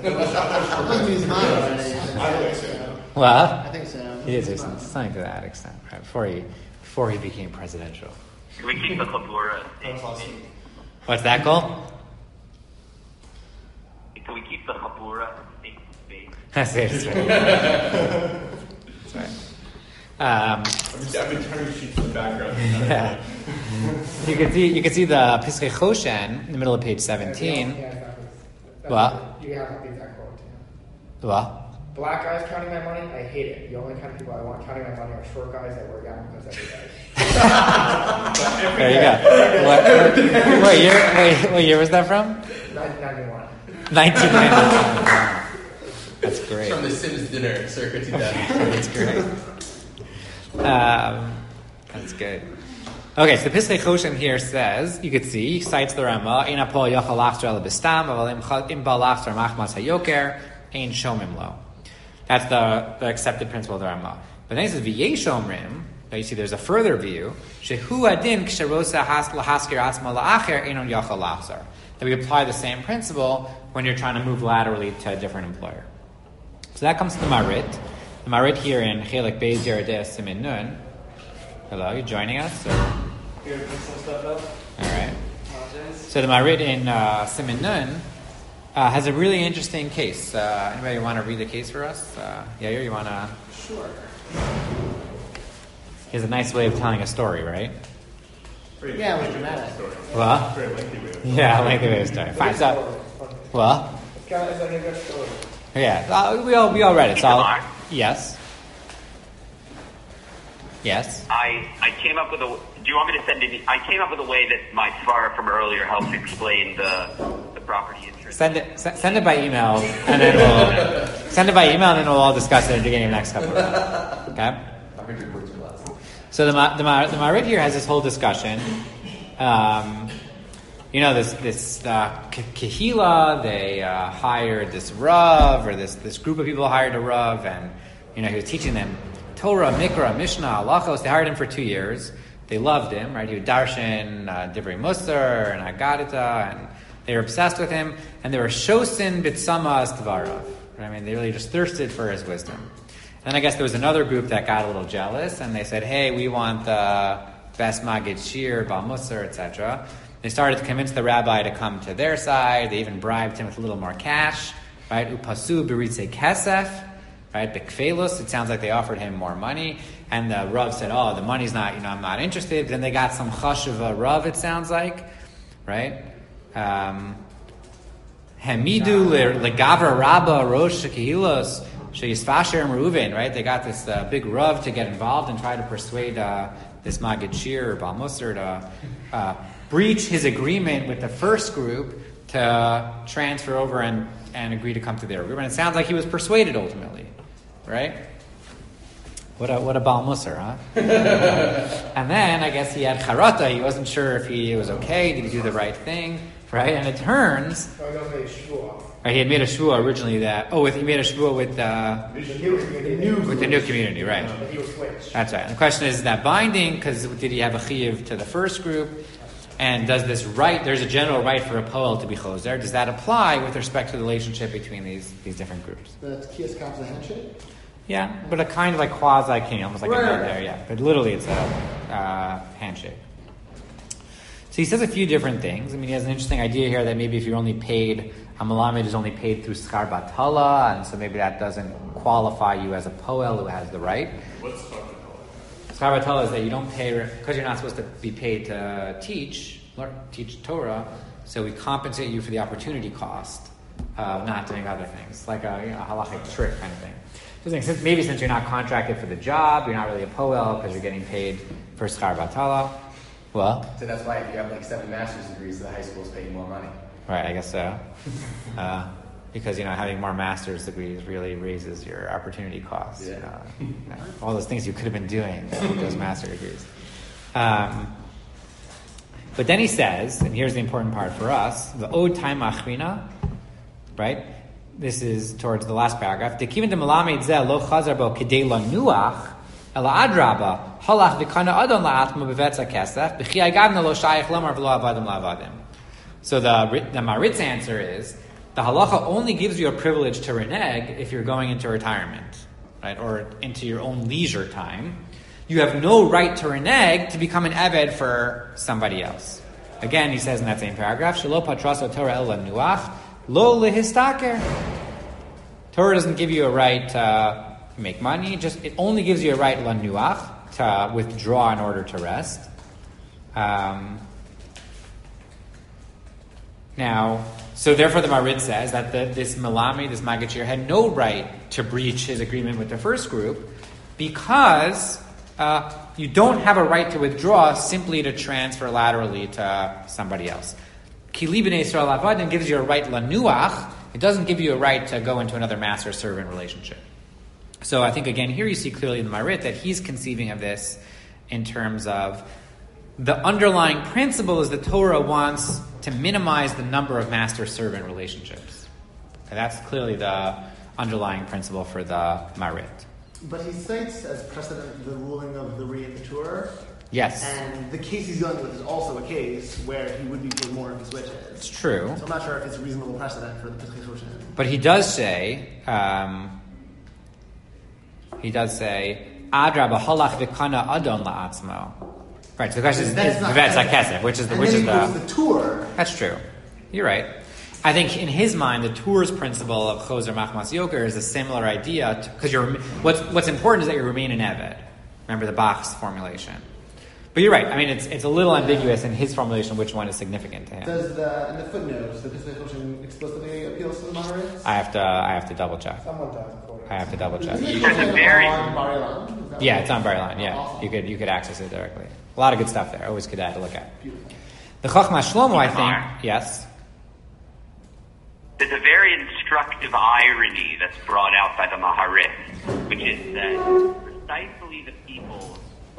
Speaker 1: What?
Speaker 4: I think so.
Speaker 1: He is something to that extent, right? Before he became presidential.
Speaker 5: Can we keep the chabura?
Speaker 1: What's that called?
Speaker 5: Can we keep the chabura in space?
Speaker 1: That's it. That's right.
Speaker 3: I've been trying to shoot from the background.
Speaker 1: Yeah. You can see the Piskei Choshen in the middle of page 17. What?
Speaker 2: You have the exact quote.
Speaker 1: What?
Speaker 2: Black guys counting my money, I hate it. The only kind of people I want counting my money are short guys that wear yarmulkes every day.
Speaker 1: There you go. What year was that from?
Speaker 2: 1991.
Speaker 1: 1991. That's great.
Speaker 7: From the Sims dinner circa 2000.
Speaker 1: That's great. That's good. Okay, so the Piskei Choshen here says, you could see, he cites the Ramah, Ein apol yochal lachzer ala bistam, aval im ba lachzer machmas hayoker, ein shomim lo. That's the accepted principle of the Ramah. But then he says, v'yesh omrim, now you see there's a further view, shehu adin ksherosa lahaskir atzma la'acher einon yochal lachzer. That we apply the same principle when you're trying to move laterally to a different employer. So that comes to the Marit. The Marit here in Chelik Beis Yerideh Simin Nun. Hello, you joining us? Or?
Speaker 2: Here, pick some stuff up.
Speaker 1: All right. So the Marit in Simin Nun has a really interesting case. Anybody want to read the case for us? Yair, you want to?
Speaker 4: Sure.
Speaker 1: He has a nice way of telling a story, right?
Speaker 4: Yeah, it was dramatic.
Speaker 1: Well,
Speaker 3: Very lengthy way of
Speaker 1: yeah, lengthy way of story. Fine. So, well,
Speaker 2: It's like a good story.
Speaker 1: yeah, we all read it. So,
Speaker 5: Mark?
Speaker 1: yes. Yes.
Speaker 5: I came up with a. Do you want me to send it? I came up with a way that my svara from earlier helps explain the property interest.
Speaker 1: Send it by email, and then we'll all discuss it at the beginning of the next couple of rounds. Okay. So the Marid here has this whole discussion. This Kehila, they hired this Rav, or this group of people hired a Rav, and he was teaching them Torah, Mikra, Mishnah, Halachos. They hired him for 2 years. They loved him, right? He would darshan Divrei Musar and Agadita, and they were obsessed with him, and they were shosin bitsama as tvarav. I mean, they really just thirsted for his wisdom. And then I guess there was another group that got a little jealous, and they said, hey, we want the best Magid Shir, Bal Musar, etc. They started to convince the rabbi to come to their side. They even bribed him with a little more cash, right? Upasu b'ritze kesef, right? Bekfelus, it sounds like they offered him more money. And the Rav said, oh, the money's not, I'm not interested. Then they got some chashuva Rav, it sounds like, right? Hemidu legaver rabba rosh kehilos sheyisfasher Reuven, right? They got this big Rav to get involved and try to persuade this Magid Shir or Bal Musar to breach his agreement with the first group to transfer over and agree to come to their group. And it sounds like he was persuaded ultimately, right? What a Bal Musar, huh? And then I guess he had charata. He wasn't sure if he was okay. Did he do the right thing, right? And it turns, right, he had made a shvua originally he made a shvua with the new community, right? That's right. And the question is that binding? Because did he have a chiyuv to the first group? And does this right? There's a general right for a poel to be choser. Does that apply with respect to the relationship between these different groups?
Speaker 4: That's Kiyas Kap's a handshake?
Speaker 1: Yeah, but a kind of like quasi-king, almost like a nod there, yeah. But literally it's a handshake. So he says a few different things. I mean, he has an interesting idea here that maybe if you're only paid, a malamed is only paid through schar batala, and so maybe that doesn't qualify you as a poel who has the right.
Speaker 3: What's schar batala?
Speaker 1: Schar batala is that you don't pay, because you're not supposed to be paid to teach Torah, so we compensate you for the opportunity cost of not doing other things, like a halachic trick kind of thing. Maybe since you're not contracted for the job, you're not really a poel because you're getting paid for schar batala. Well,
Speaker 7: so that's why if you have like 7 master's degrees, the high school's paying more money.
Speaker 1: Right, I guess so. Because having more master's degrees really raises your opportunity costs.
Speaker 7: Yeah.
Speaker 1: All those things you could have been doing with those master's degrees. But then he says, and here's the important part for us: the od time achrina, right? This is towards the last paragraph. Dekivin de malamed zeh lo chazar bo kedei lanuach ela adraba halach v'kana adon la'atma bevetza kesef b'chi agavna lo shayich lomar v'lo avadim la'avadim. So the Marit's answer is the halacha only gives you a privilege to reneg if you're going into retirement, right, or into your own leisure time. You have no right to reneg to become an eved for somebody else. Again, he says in that same paragraph, Shelo patraso Torah el lanuach. Lo lehistaker. Torah doesn't give you a right to make money. It only gives you a right lanuach, to withdraw in order to rest. Now, so therefore the Marid says that this Malami, this Magid Shir, had no right to breach his agreement with the first group because you don't have a right to withdraw simply to transfer laterally to somebody else. Kili b'nei Yisrael avadim gives you a right lanuach. It doesn't give you a right to go into another master-servant relationship. So I think, again, here you see clearly in the Marit that he's conceiving of this in terms of the underlying principle is the Torah wants to minimize the number of master-servant relationships. Okay, that's clearly the underlying principle for the Marit.
Speaker 4: But he cites as precedent the ruling of the Ri and the Tur.
Speaker 1: Yes.
Speaker 4: And the case he's dealing with is also a case where he would be paid more if he switches.
Speaker 1: It's true.
Speaker 4: So I'm not sure if it's a reasonable precedent for the Pesach Shoshin.
Speaker 1: But he does say, Adra b'holach v'kana adon la'atzmo. Right, so the question is Bevetz HaKesef, which is the
Speaker 4: Tur.
Speaker 1: That's true. You're right. I think in his mind, the Tur's principle of Choser Machmas Yoker is a similar idea, because what's important is that you remain an Eved. Remember the Bach's formulation. But you're right. I mean, it's a little ambiguous in his formulation which one is significant to him.
Speaker 4: Does in the footnotes, the Pischei explicitly appeals to the Maharitz?
Speaker 1: I have to double check.
Speaker 2: Someone does. According to
Speaker 1: I have to double check.
Speaker 4: Is it
Speaker 5: There's a very-
Speaker 4: on Bar Ilan? Is that
Speaker 1: Yeah,
Speaker 4: right?
Speaker 1: it's on Bar Ilan. Yeah,
Speaker 4: Awesome.
Speaker 1: you could access it directly. A lot of good stuff there. Always good to look at.
Speaker 4: Beautiful.
Speaker 1: The Chochmah Shlomo, I
Speaker 5: Mark?
Speaker 1: think. Yes.
Speaker 5: There's a very instructive irony that's brought out by the Maharitz, which is that precisely the people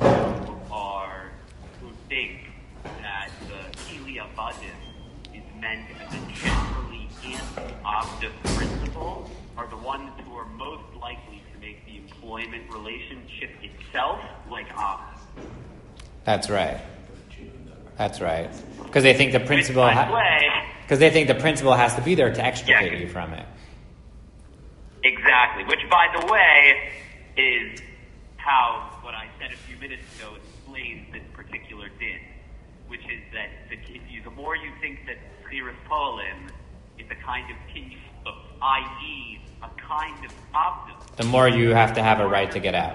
Speaker 5: who think that the Kili Abadim is meant as a generally anti-Abdus principle are the ones who are most likely to make the employment relationship itself like Abdus.
Speaker 1: That's right. That's right. Because they think the principal.
Speaker 5: By the way,
Speaker 1: Because they think the principal has to be there to extricate
Speaker 5: Yeah.
Speaker 1: you from it.
Speaker 5: exactly. Which, by the way, is how what I said a few minutes ago explains this particular din, which is that the more you think that Tchiras Polim is a kind of kinship, i.e., a kind of Abdus.
Speaker 1: The more you have to have a right to get out.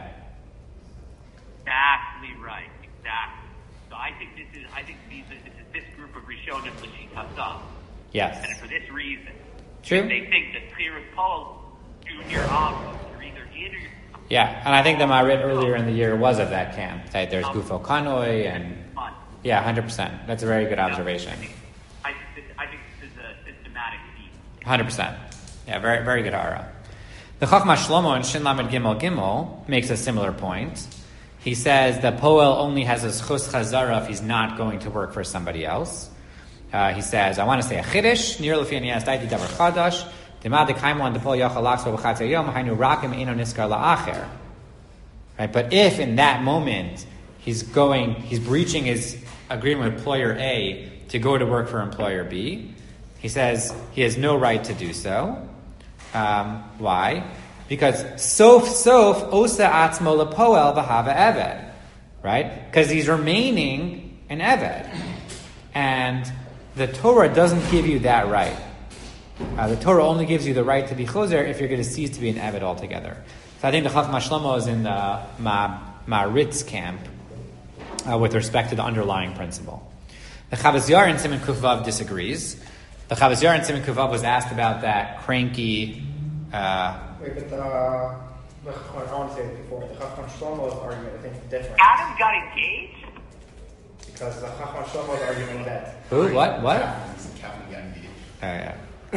Speaker 5: Exactly right. Exactly. So I think this is this group of Rishonim L'Shitasa.
Speaker 1: Yes.
Speaker 5: And for this reason,
Speaker 1: True.
Speaker 5: they think that Tchiras Polim, Junior Abdus, you're either in or you're not.
Speaker 1: Yeah, and I think the Marit earlier in the year was of that camp. Right? There's Gufo Kanoi and
Speaker 5: Fun.
Speaker 1: yeah, 100%. That's a very good observation.
Speaker 5: I think this is a systematic theme.
Speaker 1: 100%. Yeah, very very good Ara. The Chochmah Shlomo in Shin Lamed Gimel Gimel makes a similar point. He says the Poel only has a schus chazara if he's not going to work for somebody else. He says, I want to say a chiddush, nir lefi ani asdaiti davar chadash, demad dekaimlan depol yachal laxo b'chatzer yom, hainu rakim eino niskar la'acher. Right, but if in that moment he's breaching his agreement with employer A to go to work for employer B, he says he has no right to do so. Why? Because sof osa atzmo lepoel v'hava eved, right? Because he's remaining an eved, and the Torah doesn't give you that right. The Torah only gives you the right to be choser if you're going to cease to be an eved altogether. So I think the Chochmah Shlomo is in the Maritz camp with respect to the underlying principle. The Chavaz Yair in Siman Kuf Vav disagrees. The Chavaz Yair in Siman Kuf Vav was asked about that cranky.
Speaker 2: Wait, but I want to say it before. The Chacham Shlomo's argument, I think, is different.
Speaker 5: Adam got engaged?
Speaker 2: Because the Chacham Shlomo's argument that...
Speaker 1: Who? What?
Speaker 7: Captain got engaged.
Speaker 1: Yeah.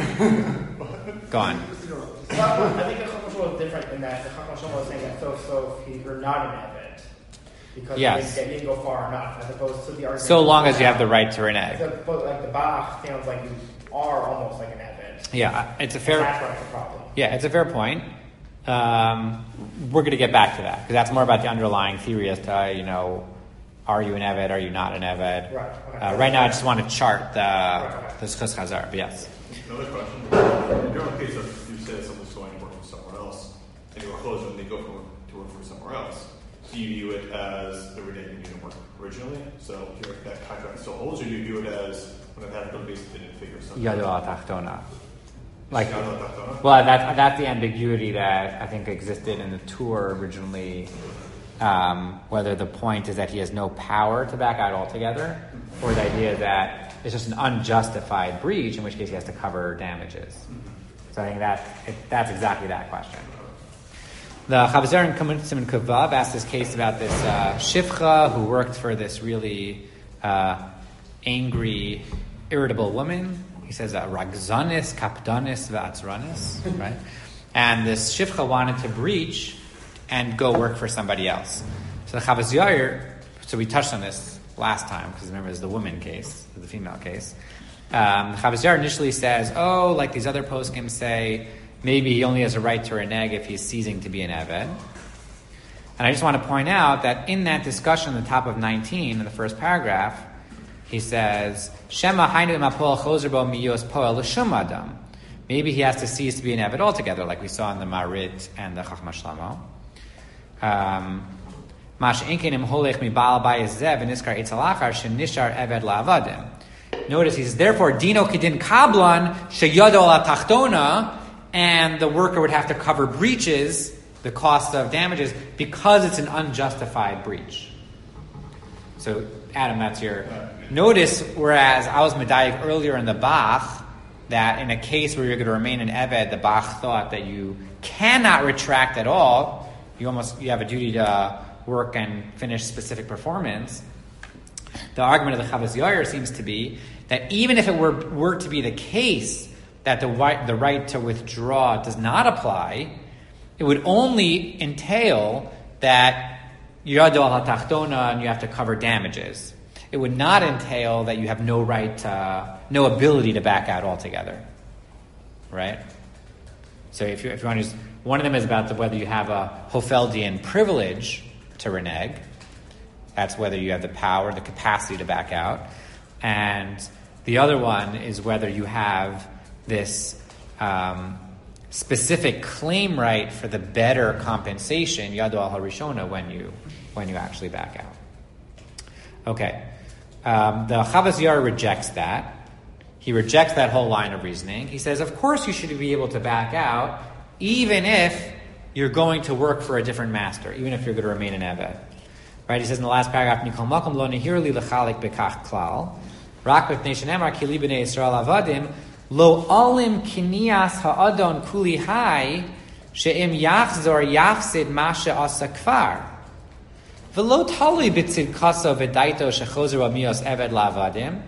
Speaker 1: Go on.
Speaker 2: I think the Chacham Shlomo is different in that the Chacham Shlomo is saying that so you're not an Eved. Because
Speaker 1: Yes.
Speaker 2: you didn't go far enough, as opposed to the argument...
Speaker 1: So long as you have the right to renege.
Speaker 2: But like the Bach sounds like you are almost like an Eved.
Speaker 1: Yeah, it's a
Speaker 2: And
Speaker 1: fair.
Speaker 2: that's what's the problem.
Speaker 1: Yeah, it's a fair point. We're going to get back to that because that's more about the underlying theory as to are you an Eved, are you not an Eved?
Speaker 2: Right. Okay.
Speaker 1: Right now, I just want to chart the
Speaker 2: Right.
Speaker 1: Schus Chazar. But yes.
Speaker 3: Another question. In your own case, you said someone's going to work for somewhere else, and you're closed when they go to work for somewhere else. Do you view it as the reneging didn't work originally, so that contract still holds, or do you view it as when it happened, basically didn't figure something
Speaker 1: Yadu
Speaker 3: out?
Speaker 1: al Tachtona. Like,
Speaker 3: Yadu al Tachtona?
Speaker 1: well, that's the ambiguity that I think existed in the tour originally. Whether the point is that he has no power to back out altogether, or the idea that it's just an unjustified breach, in which case he has to cover damages. So I think that's exactly that question. The Chavaz Yair in Siman Kuf Vav asked this case about this shifcha who worked for this really angry, irritable woman. He says ragzanis, kapdanis, v'atzranis, right? And this shifcha wanted to breach and go work for somebody else. So the Chavaz Yair, so we touched on this last time, because remember it's the woman case, the female case. The Chavaz Yair initially says, like these other poskim say, maybe he only has a right to renege if he's ceasing to be an Eved. And I just want to point out that in that discussion on the top of 19, in the first paragraph, he says, Shema hainu mapol chozer bo miyos poel l'shum adam. Maybe he has to cease to be an Eved altogether, like we saw in the Marit and the Chochmah Shlomo. Notice he says, therefore, dino kedin kablan sheyado la tachtona, and the worker would have to cover breaches the cost of damages because it's an unjustified breach. So, Adam, that's your... Notice, whereas I was medayik earlier in the Bach, that in a case where you're going to remain an Eved, the Bach thought that you cannot retract at all. You have a duty to work and finish specific performance. The argument of the Chavos Yair seems to be that even if it were to be the case that the right to withdraw does not apply, it would only entail that yado al hatachtona and you have to cover damages. It would not entail that you have no ability to back out altogether, right? So if you want to use, one of them is about whether you have a Hofeldian privilege to renege. That's whether you have the power, the capacity to back out. And the other one is whether you have this specific claim right for the better compensation, yado al harishona, when you actually back out. Okay. The Chavos Yair rejects that. He rejects that whole line of reasoning. He says, of course you should be able to back out, even if you're going to work for a different master, even if you're going to remain an Eved. Right? He says in the last paragraph, Mikol makom lo nehir li lechalik bekach klal, rak b'pnei shenemar ki li b'nei Yisrael avadim, lo alim kinias ha'adon kuli hai, she'im yachzor yafsid ma she'asa kfar. V'lo talui b'tzid kaso v'daito shechozer amios Eved la'avadim.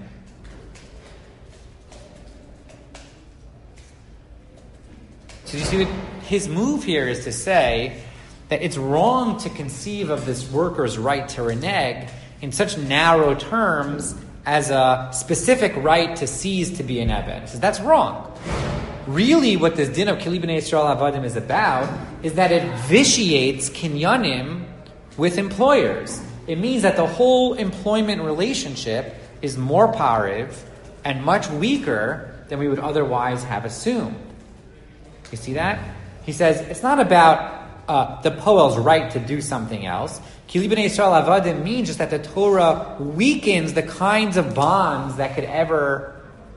Speaker 1: So you see, his move here is to say that it's wrong to conceive of this worker's right to renege in such narrow terms as a specific right to cease to be an Eved. He says that's wrong. Really, what this din of Kili B'nei Yisrael Avadim is about is that it vitiates kinyanim with employers. It means that the whole employment relationship is more pariv and much weaker than we would otherwise have assumed. You see that? He says it's not about the poel's right to do something else. Kili b'nei Yisrael avadim means just that the Torah weakens the kinds of bonds that could ever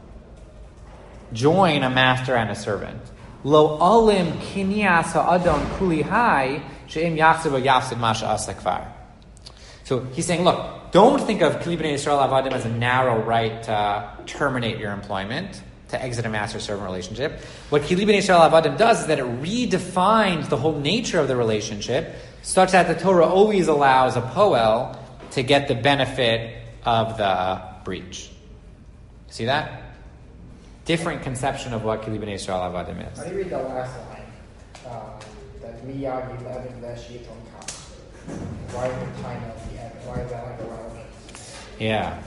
Speaker 1: join a master and a servant. Lo alim kinias ha'adon kuli hai she'im yachzir yafsid masha asakvar. So he's saying, look, don't think of Kili b'nei Yisrael avadim as a narrow right to terminate your employment, to exit a master-servant relationship. What Kili b'nei Yisrael avadim does is that it redefines the whole nature of the relationship, such that the Torah always allows a poel to get the benefit of the breach. See that? Different conception of what Kili b'nei Yisrael avadim is.
Speaker 2: How do you read the last line? That miyagi le'eved le'shiton kach. Why the time of the Eved? Why is that like irrelevant?
Speaker 1: Yeah.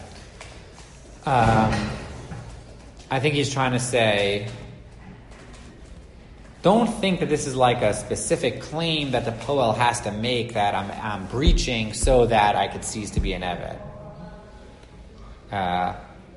Speaker 1: I think he's trying to say, don't think that this is like a specific claim that the poel has to make that I'm breaching so that I could cease to be an Eved.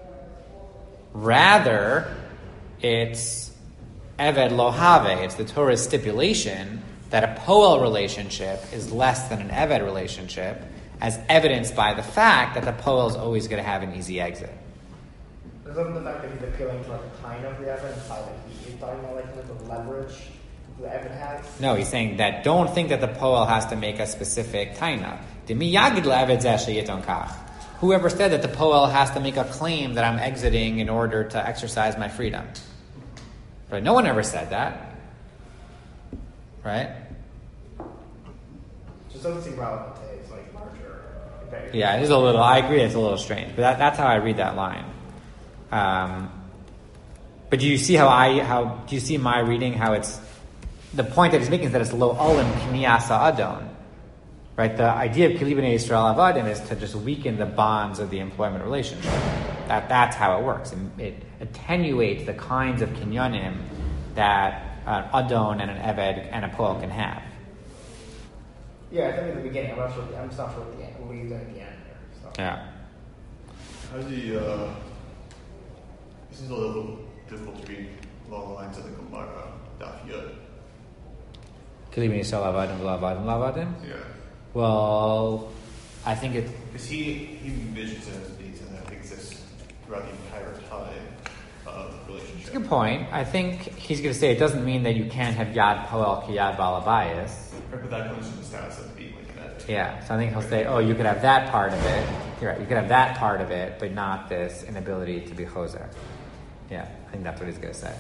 Speaker 1: Rather, it's Eved lo have. It's the Torah's stipulation that a poel relationship is less than an Eved relationship, as evidenced by the fact that the poel is always going to have an easy exit.
Speaker 2: Doesn't the fact that he's appealing to like the time of the Eved imply that he is talking about like the leverage the Eved has?
Speaker 1: No, he's saying that don't think that the poel has to make a specific taina. Whoever said that the poel has to make a claim that I'm exiting in order to exercise my freedom? Right? No one ever said that. Right?
Speaker 2: Just doesn't seem relevant to his like larger.
Speaker 1: Yeah, it is a little. I agree, it's a little strange, but that's how I read that line. But do you see how do you see my reading? How it's the point that he's making is that it's lo olim k'niyasa adon, right? The idea of Kili b'nei Yisrael avadim is to just weaken the bonds of the employment relationship. That's how it works. It attenuates the kinds of kinyanim that an adon and an eved and a poel can have.
Speaker 2: Yeah, I think at the beginning. I'm not sure what the end. What he's doing at the end here. So.
Speaker 1: Yeah.
Speaker 3: How's the this is a little difficult to read along the lines of the Gemara Daf Yud.
Speaker 1: Kili b'nei Yisrael avadim v'lo avadim lavadim.
Speaker 3: Yeah.
Speaker 1: Well, I think it.
Speaker 3: Because he envisions it as these, and I think this throughout the entire time. relationship.
Speaker 1: Good point. I think he's going to say it doesn't mean that you can't have Yad Poel ki Yad Balabayas.
Speaker 3: Right, but that comes from the status of being like an edit.
Speaker 1: Yeah, so I think he'll say, oh, you could have that part of it. You're right, you could have that part of it, but not this inability to be choser. Yeah, I think that's what he's going to say.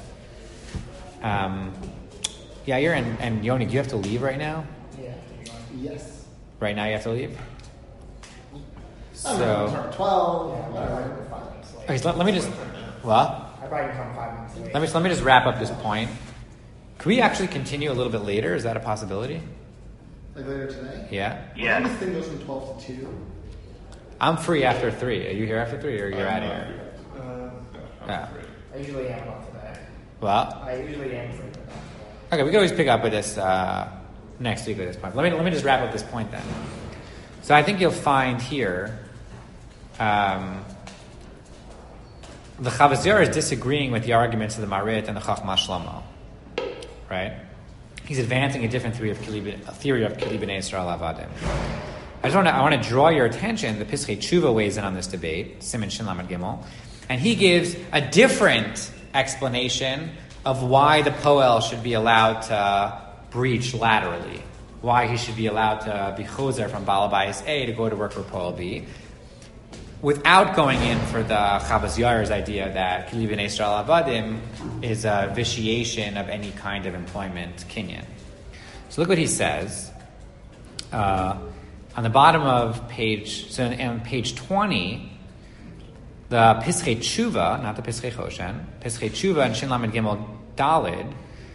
Speaker 1: Yair and Yoni, do you have to leave right now?
Speaker 2: Yeah.
Speaker 4: Yes.
Speaker 1: Right now you have to leave?
Speaker 4: I don't know, it's 12, whatever. 5 minutes late.
Speaker 1: Okay, so let me just... What?
Speaker 2: I probably come 5 minutes late.
Speaker 1: Let me just wrap up this point. Could we actually continue a little bit later? Is that a possibility?
Speaker 4: Like later today?
Speaker 1: Yeah?
Speaker 5: Yeah.
Speaker 4: This thing goes from 12 to 2.
Speaker 1: I'm free after 3. Are you here after 3 or you're out of here?
Speaker 3: I'm
Speaker 1: Yeah.
Speaker 2: I usually am not today.
Speaker 1: Well,
Speaker 2: I usually am free, but not today.
Speaker 1: okay, we can always pick up with this next week with this point. Let me just wrap up this point then. So I think you'll find here the Chavas Yair is disagreeing with the arguments of the Marit and the Chachma Shlomo, right? He's advancing a different theory of Kili B'nai Yisrael Avadim. I want to draw your attention. The Pischei Tshuva weighs in on this debate, Siman Shin Lamed Gimel, and he gives a different explanation of why the Poel should be allowed to breach laterally, why he should be allowed to be choser from Balabayas A to go to work for Poel B, without going in for the Chavas Yair's idea that Kili B'nai Yisrael Avadim is a vitiation of any kind of employment kinyan. So look what he says. On the bottom of page 20, the Pischei Tshuva, not the Pischei Choshen, Pischei Tshuva and Shin Lamed Gimel Dalid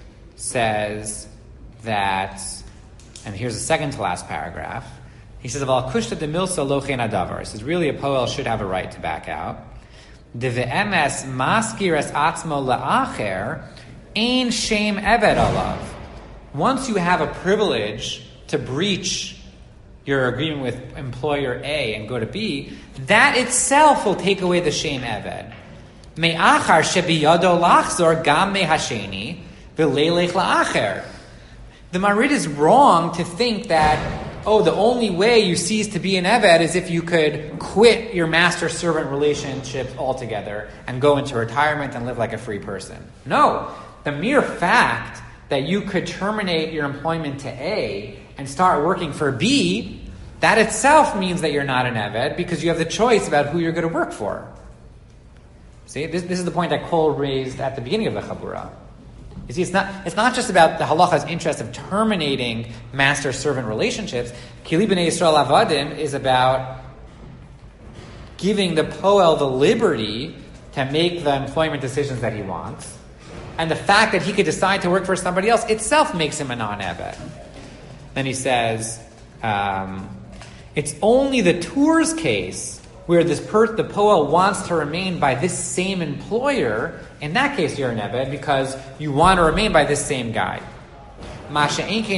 Speaker 1: says that, and here's the second to last paragraph. He says, "Aval kushta de milsa lochen adavar." He says, really, a poel should have a right to back out. De ve'emes maskir es atzmo le'acher ein shem eved alav. Once you have a privilege to breach your agreement with employer A and go to B, that itself will take away the shem eved. Me'achar shebiyado lachzor gam mehasheni v'leilech la'acher. The Marid is wrong to think that, oh, the only way you cease to be an Eved is if you could quit your master-servant relationship altogether and go into retirement and live like a free person. No, the mere fact that you could terminate your employment to A and start working for B, that itself means that you're not an Eved because you have the choice about who you're going to work for. See, this is the point that Cole raised at the beginning of the Chabura. You see, it's not just about the halacha's interest of terminating master-servant relationships. Kili B'nai Yisrael Avadim is about giving the poel the liberty to make the employment decisions that he wants. And the fact that he could decide to work for somebody else itself makes him a non-Eved. Then he says, it's only the Tour's case where the poel wants to remain by this same employer. In that case, you're an Eved because you want to remain by this same guy. Right?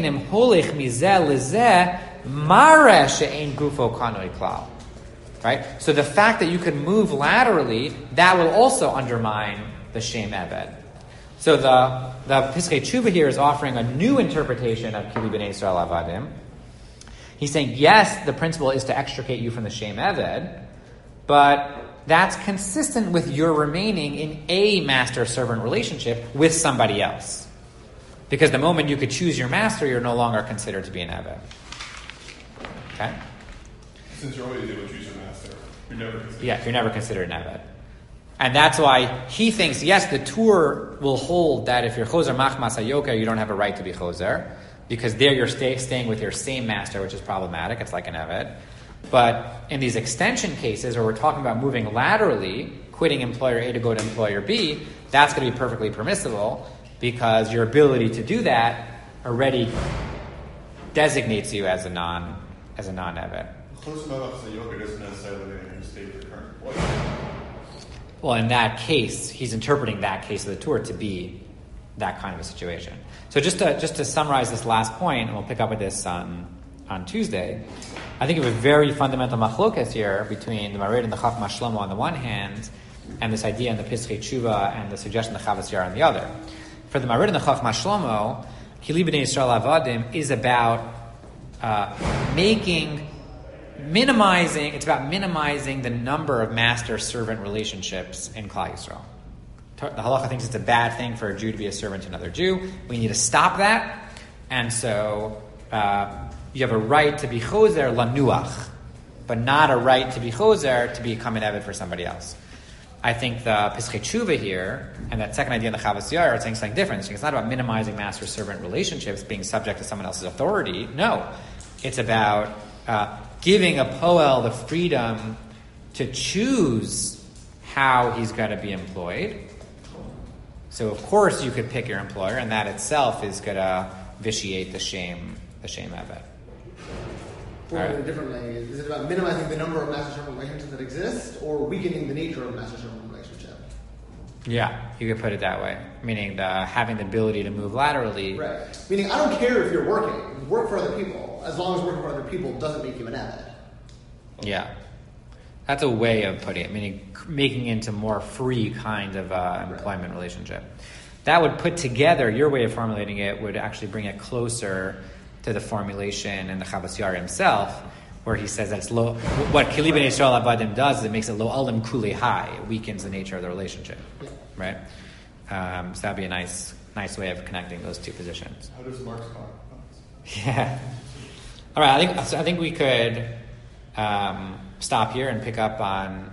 Speaker 1: So the fact that you can move laterally, that will also undermine the Shem Eved. So the Pischei Tshuva here is offering a new interpretation of Kili B'nai Yisrael Avadim. He's saying, yes, the principle is to extricate you from the Shem Eved, but that's consistent with your remaining in a master-servant relationship with somebody else. Because the moment you could choose your master, you're no longer considered to be an Eved. Okay?
Speaker 3: Since you're always able to choose your master, you're never considered.
Speaker 1: Yeah, you're never considered an Eved. And that's why he thinks, yes, the Tur will hold that if you're Choser Machmas HaYoker, you don't have a right to be Choser, because there you're staying with your same master, which is problematic. It's like an Eved. But in these extension cases where we're talking about moving laterally, quitting employer A to go to employer B, that's going to be perfectly permissible because your ability to do that already designates you as a non-Eved.
Speaker 3: Choser Machmas HaYoker doesn't necessarily mean that you stay with your current employer.
Speaker 1: Well, in that case, he's interpreting that case of the Tur to be that kind of a situation. So just to summarize this last point, and we'll pick up with this on Tuesday, I think of a very fundamental machlokas here between the Marid and the Chachma Shlomo on the one hand, and this idea in the Pischei Tshuva and the suggestion of the Chavas Yair on the other. For the Marid and the Chachma Shlomo, Kili B'nai Yisrael Avadim is about minimizing the number of master-servant relationships in Klal Yisrael. halacha thinks it's a bad thing for a Jew to be a servant to another Jew. We need to stop that. And so you have a right to be choser lanuach, but not a right to be choser to become an eved for somebody else. I think the Pischei Tshuva here, and that second idea in the Chavos Yair, are saying something different. It's not about minimizing master-servant relationships, being subject to someone else's authority. No. It's about giving a poel the freedom to choose how he's going to be employed. So, of course, you could pick your employer, and that itself is going to vitiate the shame eved.
Speaker 4: Or differently, is it about minimizing the number of master-servant relationships that exist, or weakening the nature of a master-servant relationship?
Speaker 1: Yeah, you could put it that way. Meaning having the ability to move laterally.
Speaker 4: Right. Meaning, I don't care if you're working. Work for other people. As long as working for other people doesn't make you an eved.
Speaker 1: Yeah. That's a way of putting it, meaning making it into more free kind of employment relationship. That would put together, your way of formulating it would actually bring it closer to the formulation in the Chavos Yair himself, where he says that it's low. What Kili ben Yisrael Avadim does is it makes it lo alim kuli high. It weakens the nature of the relationship, right? So that'd be a nice way of connecting those two positions.
Speaker 3: How does Marx talk?
Speaker 1: Yeah. All right. I think we could stop here and pick up on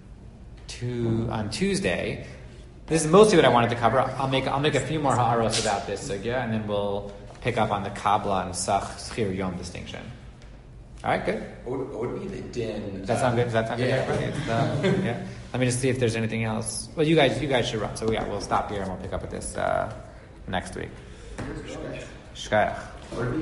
Speaker 1: Tuesday. This is mostly what I wanted to cover. I'll make a few more ha'aros about this sugya, and then we'll pick up on the Kabla and Schir Yom distinction. All right, good.
Speaker 7: What would be the din?
Speaker 1: Does that sound good? Does that sound good? Everybody? Yeah. Let me just see if there's anything else. Well, you guys should run. So we'll stop here and we'll pick up with this next week. Shkayach.
Speaker 7: What would be